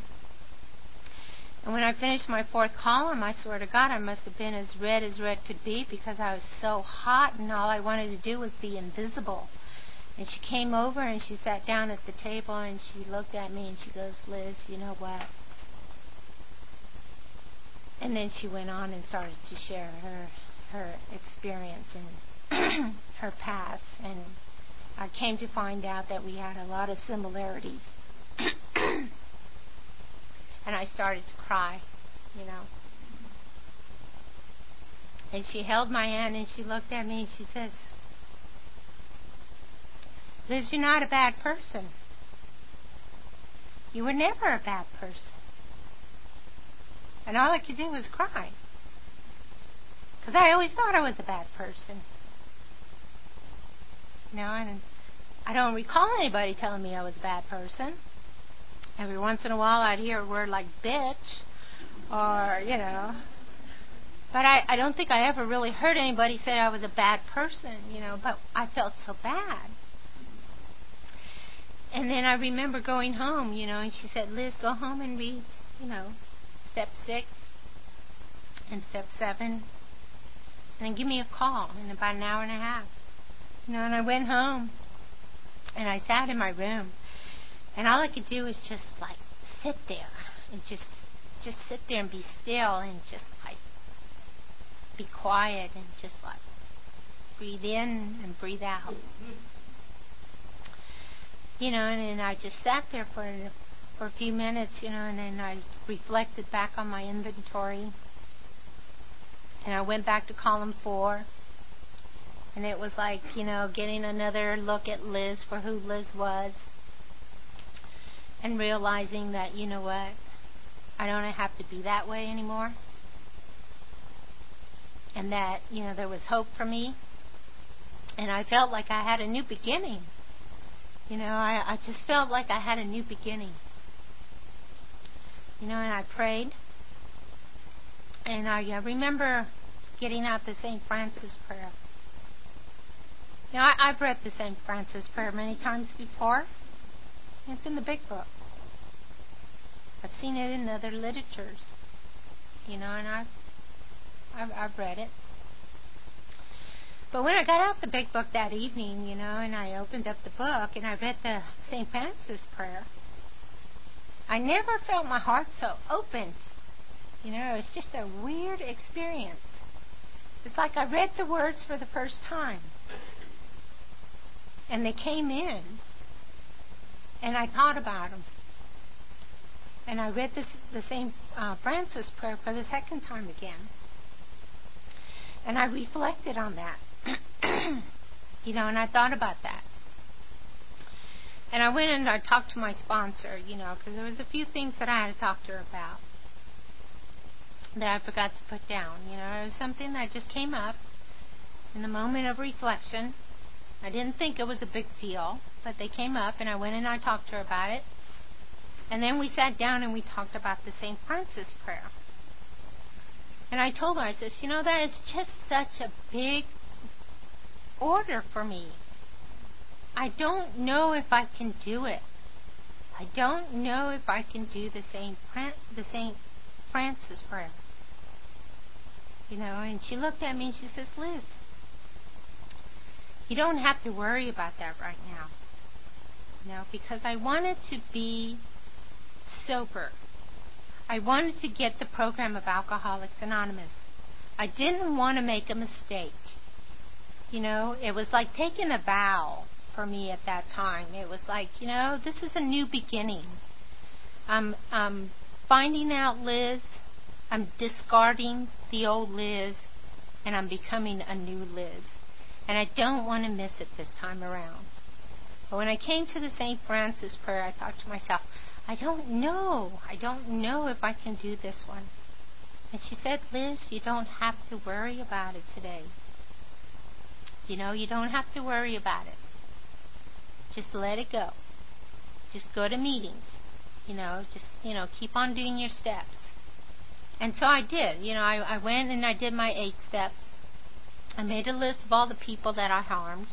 And when I finished my fourth column, I swear to God, I must have been as red as red could be because I was so hot and all I wanted to do was be invisible. And she came over and she sat down at the table and she looked at me and she goes, Liz, you know what? And then she went on and started to share her her experience and her past. And I came to find out that we had a lot of similarities. And I started to cry, you know. And she held my hand and she looked at me and she says, Liz, you're not a bad person. You were never a bad person. And all I could do was cry. Because I always thought I was a bad person. You know, and I don't recall anybody telling me I was a bad person. Every once in a while I'd hear a word like bitch or, you know. But I, I don't think I ever really heard anybody say I was a bad person, you know, but I felt so bad. And then I remember going home, you know, and she said, Liz, go home and read, you know, step six and step seven. And then give me a call in about an hour and a half. You know, and I went home and I sat in my room. And all I could do was just like sit there and just just sit there and be still and just like be quiet and just like breathe in and breathe out. You know, and then I just sat there for for a few minutes, you know, and then I reflected back on my inventory. And I went back to column four. And it was like, you know, getting another look at Liz for who Liz was. And realizing that, you know what, I don't have to be that way anymore. And that, you know, there was hope for me. And I felt like I had a new beginning. You know, I, I just felt like I had a new beginning. You know, and I prayed. And I uh, remember getting out the Saint Francis prayer. You know, I, I've read the Saint Francis prayer many times before. It's in the Big Book. I've seen it in other literatures. You know, and I've, I've, I've read it. But when I got out the Big Book that evening, you know, and I opened up the book and I read the Saint Francis prayer, I never felt my heart so opened. You know, it was just a weird experience. It's like I read the words for the first time. And they came in. And I thought about them. And I read this, the Saint Uh, Francis prayer for the second time again. And I reflected on that. You know, and I thought about that. And I went and I talked to my sponsor, you know, because there was a few things that I had to talk to her about that I forgot to put down. You know, it was something that just came up in the moment of reflection. I didn't think it was a big deal, but they came up, and I went and I talked to her about it. And then we sat down and we talked about the Saint Francis prayer. And I told her, I said, you know, that is just such a big order for me. I don't know if I can do it. I don't know if I can do the Saint Fran- the Saint Francis prayer. You know, and she looked at me and she says, Liz, you don't have to worry about that right now. You know, because I wanted to be sober. I wanted to get the program of Alcoholics Anonymous. I didn't want to make a mistake. You know, it was like taking a vow for me at that time. It was like, you know, this is a new beginning. I'm, I'm finding out Liz. I'm discarding the old Liz. And I'm becoming a new Liz. And I don't want to miss it this time around. But when I came to the Saint Francis prayer, I thought to myself, I don't know. I don't know if I can do this one. And she said, Liz, you don't have to worry about it today. You know, you don't have to worry about it. Just let it go. Just go to meetings. You know, just, you know, keep on doing your steps. And so I did. You know, I, I went and I did my eight step. I made a list of all the people that I harmed.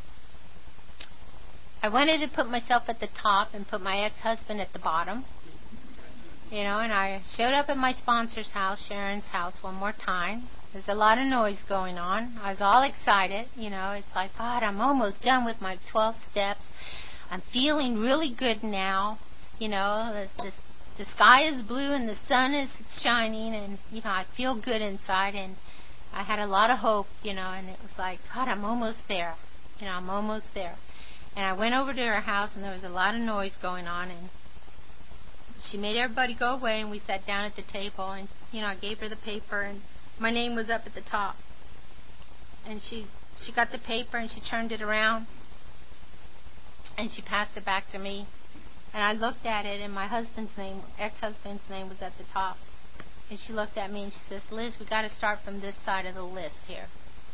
I wanted to put myself at the top and put my ex-husband at the bottom. You know, and I showed up at my sponsor's house, Sharon's house, one more time. There's a lot of noise going on. I was all excited. You know, it's like, God, I'm almost done with my twelve steps. I'm feeling really good now. You know, the, the the sky is blue and the sun is shining, and you know I feel good inside, and I had a lot of hope, you know, and it was like, God, I'm almost there, you know, I'm almost there. And I went over to her house, and there was a lot of noise going on, and she made everybody go away, and we sat down at the table, and you know I gave her the paper, and my name was up at the top, and she she got the paper and she turned it around, and she passed it back to me. And I looked at it, and my husband's name, ex-husband's name, was at the top. And she looked at me and she says, Liz, we got to start from this side of the list here.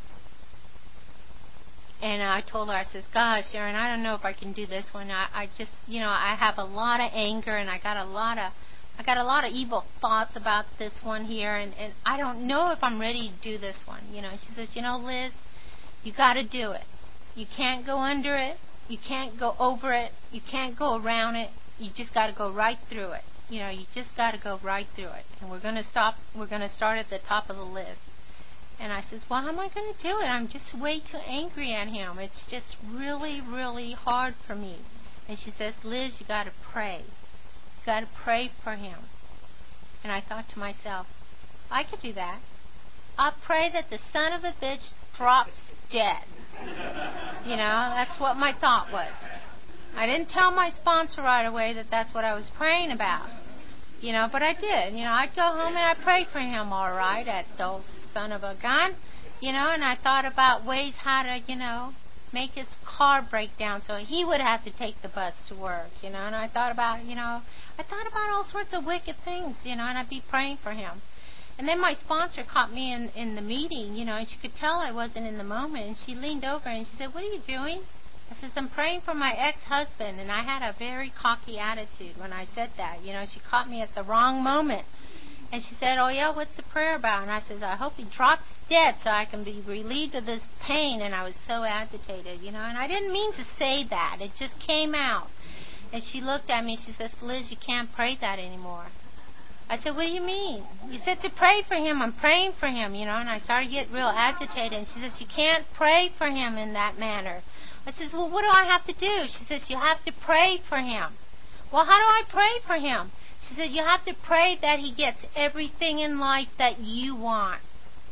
And I told her, I says, gosh, Sharon, I don't know if I can do this one. I, I just, you know, I have a lot of anger, and I got a lot of, I got a lot of evil thoughts about this one here, and, and I don't know if I'm ready to do this one. You know, she says, you know, Liz, you got to do it. You can't go under it. You can't go over it. You can't go around it. You just got to go right through it. You know, you just got to go right through it. And we're going to stop. We're going to start at the top of the list. And I says, well, how am I going to do it? I'm just way too angry at him. It's just really, really hard for me. And she says, Liz, you got to pray. You got to pray for him. And I thought to myself, I could do that. I'll pray that the son of a bitch drops dead. You know, that's what my thought was. I didn't tell my sponsor right away that that's what I was praying about. You know, but I did. You know, I'd go home and I'd pray for him, all right, at those son of a gun. You know, and I thought about ways how to, you know, make his car break down so he would have to take the bus to work, you know. And I thought about, you know, I thought about all sorts of wicked things, you know, and I'd be praying for him. And then my sponsor caught me in, in the meeting, you know, and she could tell I wasn't in the moment. And she leaned over and she said, what are you doing? I says, I'm praying for my ex-husband. And I had a very cocky attitude when I said that. You know, she caught me at the wrong moment. And she said, oh, yeah, what's the prayer about? And I says, I hope he drops dead so I can be relieved of this pain. And I was so agitated, you know. And I didn't mean to say that. It just came out. And she looked at me and she says, Liz, you can't pray that anymore. I said, what do you mean? You said to pray for him. I'm praying for him, you know. And I started to get real agitated. And she says, you can't pray for him in that manner. I says, well, what do I have to do? She says, you have to pray for him. Well, how do I pray for him? She said, you have to pray that he gets everything in life that you want.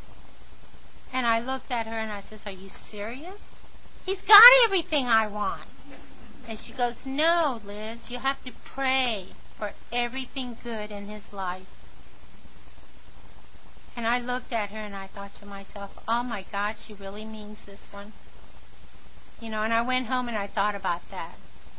And I looked at her and I says, are you serious? He's got everything I want. And she goes, no, Liz, you have to pray for everything good in his life. And I looked at her and I thought to myself, oh my God, she really means this one. You know, and I went home and I thought about that.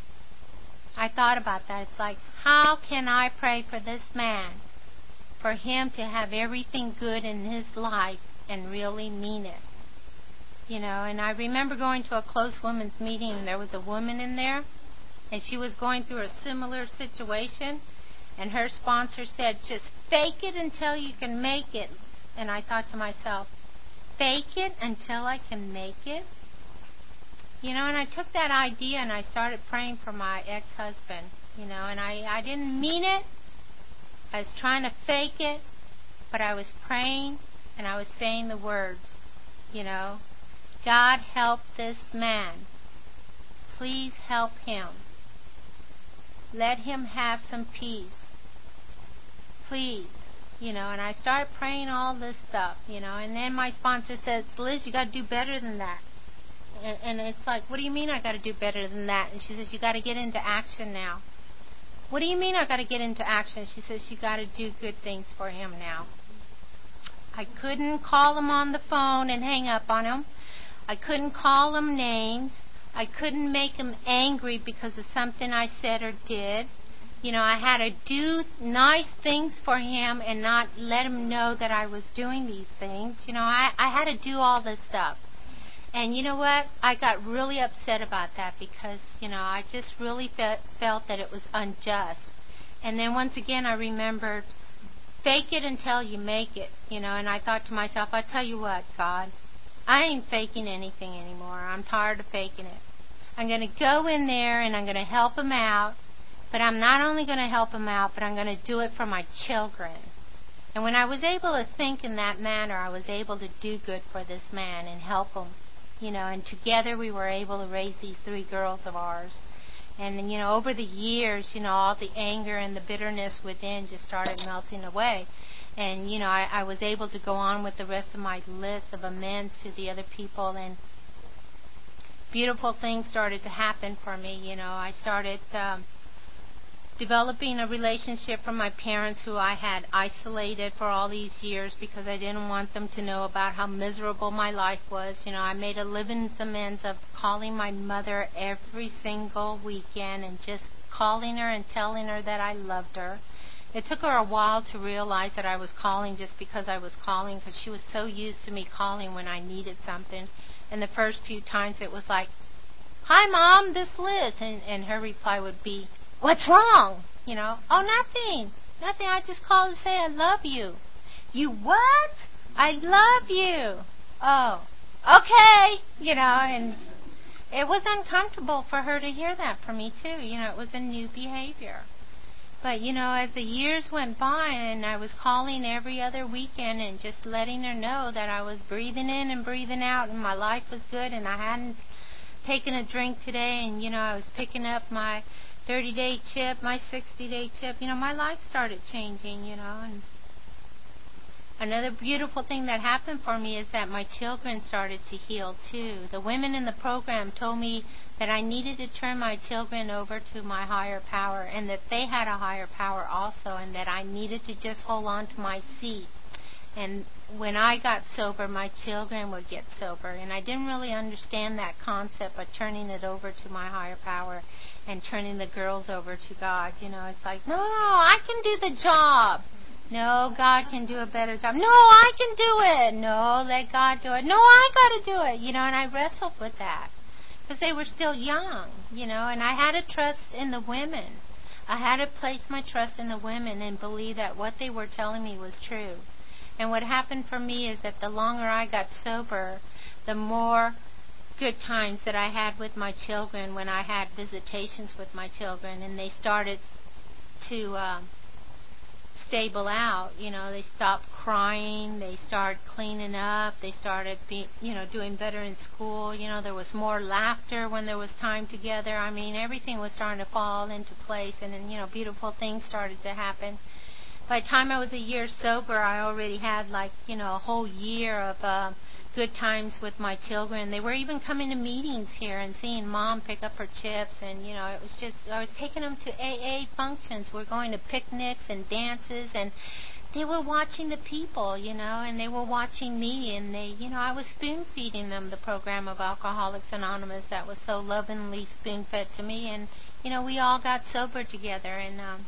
I thought about that. It's like, how can I pray for this man, for him to have everything good in his life and really mean it? You know, and I remember going to a close women's meeting, and there was a woman in there, and she was going through a similar situation, and her sponsor said, just fake it until you can make it. And I thought to myself, fake it until I can make it? You know, and I took that idea and I started praying for my ex-husband, you know, and I, I didn't mean it. I was trying to fake it, but I was praying and I was saying the words, you know, God help this man. Please help him. Let him have some peace. Please. You know, and I started praying all this stuff, you know, and then my sponsor says, Liz, you got to do better than that. And, and it's like, what do you mean I got to do better than that? And she says, you got to get into action now. What do you mean I got to get into action? She says, you got to do good things for him now. I couldn't call him on the phone and hang up on him. I couldn't call him names. I couldn't make him angry because of something I said or did. You know, I had to do nice things for him and not let him know that I was doing these things. You know, I, I had to do all this stuff. And you know what? I got really upset about that because, you know, I just really fe- felt that it was unjust. And then once again, I remembered, fake it until you make it, you know. And I thought to myself, I tell you what, God, I ain't faking anything anymore. I'm tired of faking it. I'm going to go in there and I'm going to help him out. But I'm not only going to help him out, but I'm going to do it for my children. And when I was able to think in that manner, I was able to do good for this man and help him. You know, and together we were able to raise these three girls of ours. And, you know, over the years, you know, all the anger and the bitterness within just started melting away. And, you know, I, I was able to go on with the rest of my list of amends to the other people, and beautiful things started to happen for me. You know, I started um, developing a relationship from my parents, who I had isolated for all these years because I didn't want them to know about how miserable my life was. You know, I made a living amends of calling my mother every single weekend and just calling her and telling her that I loved her. It took her a while to realize that I was calling just because I was calling, because she was so used to me calling when I needed something. And the first few times it was like, "Hi, Mom, this Liz." And, and her reply would be, "What's wrong?" You know, "Oh, nothing. Nothing. I just called to say I love you." "You what?" "I love you." "Oh, okay." You know, and it was uncomfortable for her to hear that from me, too. You know, it was a new behavior. But, you know, as the years went by and I was calling every other weekend and just letting her know that I was breathing in and breathing out and my life was good and I hadn't taken a drink today, and, you know, I was picking up my thirty-day chip, my sixty-day chip, you know, my life started changing, you know. And another beautiful thing that happened for me is that my children started to heal, too. The women in the program told me that I needed to turn my children over to my higher power, and that they had a higher power also, and that I needed to just hold on to my seat. And when I got sober, my children would get sober. And I didn't really understand that concept of turning it over to my higher power and turning the girls over to God. You know, it's like, no, I can do the job. No, God can do a better job. No, I can do it. No, let God do it. No, I got to do it. You know, and I wrestled with that because they were still young, you know, and I had to trust in the women. I had to place my trust in the women and believe that what they were telling me was true. And what happened for me is that the longer I got sober, the more good times that I had with my children when I had visitations with my children, and they started to uh, stable out. You know, they stopped crying, they started cleaning up, they started being, you know, doing better in school. You know, there was more laughter when there was time together. I mean, everything was starting to fall into place, and then, you know, beautiful things started to happen. By the time I was a year sober, I already had, like, you know, a whole year of uh, good times with my children. They were even coming to meetings here and seeing Mom pick up her chips. And, you know, it was just, I was taking them to A A functions. We're going to picnics and dances. And they were watching the people, you know, and they were watching me. And they, you know, I was spoon feeding them the program of Alcoholics Anonymous that was so lovingly spoon fed to me. And, you know, we all got sober together. And, um,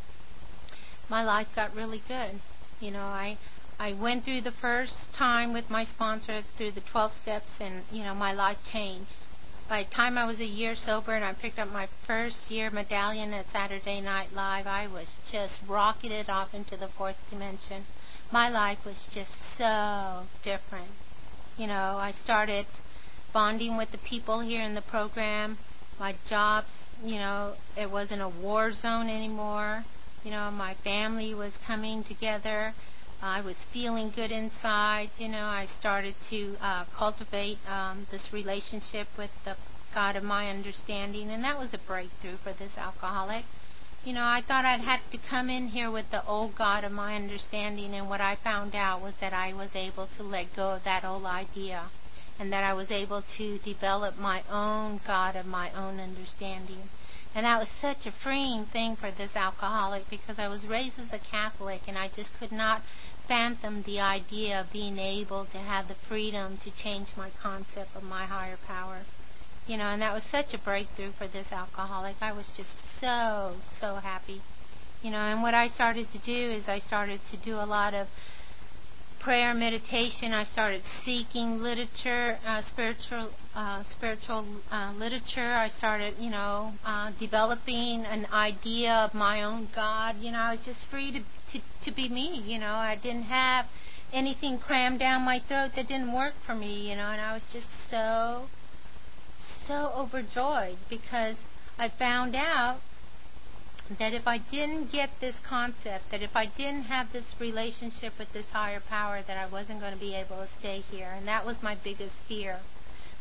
my life got really good. You know, I I went through the first time with my sponsor through the twelve steps, and, you know, my life changed. By the time I was a year sober and I picked up my first year medallion at Saturday Night Live, I was just rocketed off into the fourth dimension. My life was just so different. You know, I started bonding with the people here in the program. My jobs, you know, it wasn't a war zone anymore. You know, my family was coming together. I was feeling good inside. You know, I started to uh, cultivate um, this relationship with the God of my understanding, and that was a breakthrough for this alcoholic. You know, I thought I'd have to come in here with the old God of my understanding, and what I found out was that I was able to let go of that old idea, and that I was able to develop my own God of my own understanding. And that was such a freeing thing for this alcoholic, because I was raised as a Catholic and I just could not fathom the idea of being able to have the freedom to change my concept of my higher power. You know, and that was such a breakthrough for this alcoholic. I was just so, so happy. You know, and what I started to do is I started to do a lot of prayer, meditation. I started seeking literature, uh, spiritual, uh, spiritual uh, literature. I started, you know, uh, developing an idea of my own God. You know, I was just free to, to to be me. You know, I didn't have anything crammed down my throat that didn't work for me. You know, and I was just so, so overjoyed, because I found out that if I didn't get this concept, that if I didn't have this relationship with this higher power, that I wasn't going to be able to stay here. And that was my biggest fear.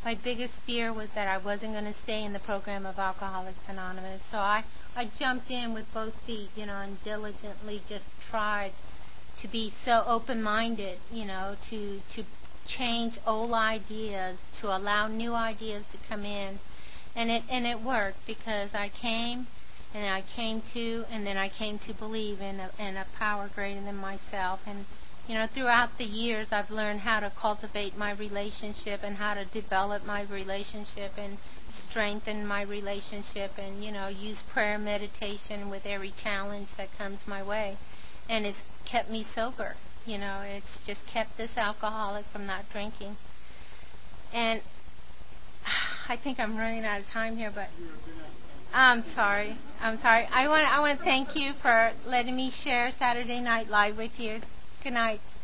my biggest fear was that I wasn't going to stay in the program of Alcoholics Anonymous. So I, I jumped in with both feet, you know, and diligently just tried to be so open-minded, you know, to to change old ideas, to allow new ideas to come in. And it and it worked, because I came and I came to and then I came to believe in a, in a power greater than myself. And you know, throughout the years, I've learned how to cultivate my relationship and how to develop my relationship and strengthen my relationship, and, you know, use prayer and meditation with every challenge that comes my way. And it's kept me sober. You know, it's just kept this alcoholic from not drinking. And I think I'm running out of time here, but I'm sorry. I'm sorry. I want I want to thank you for letting me share Saturday Night Live with you. Good night.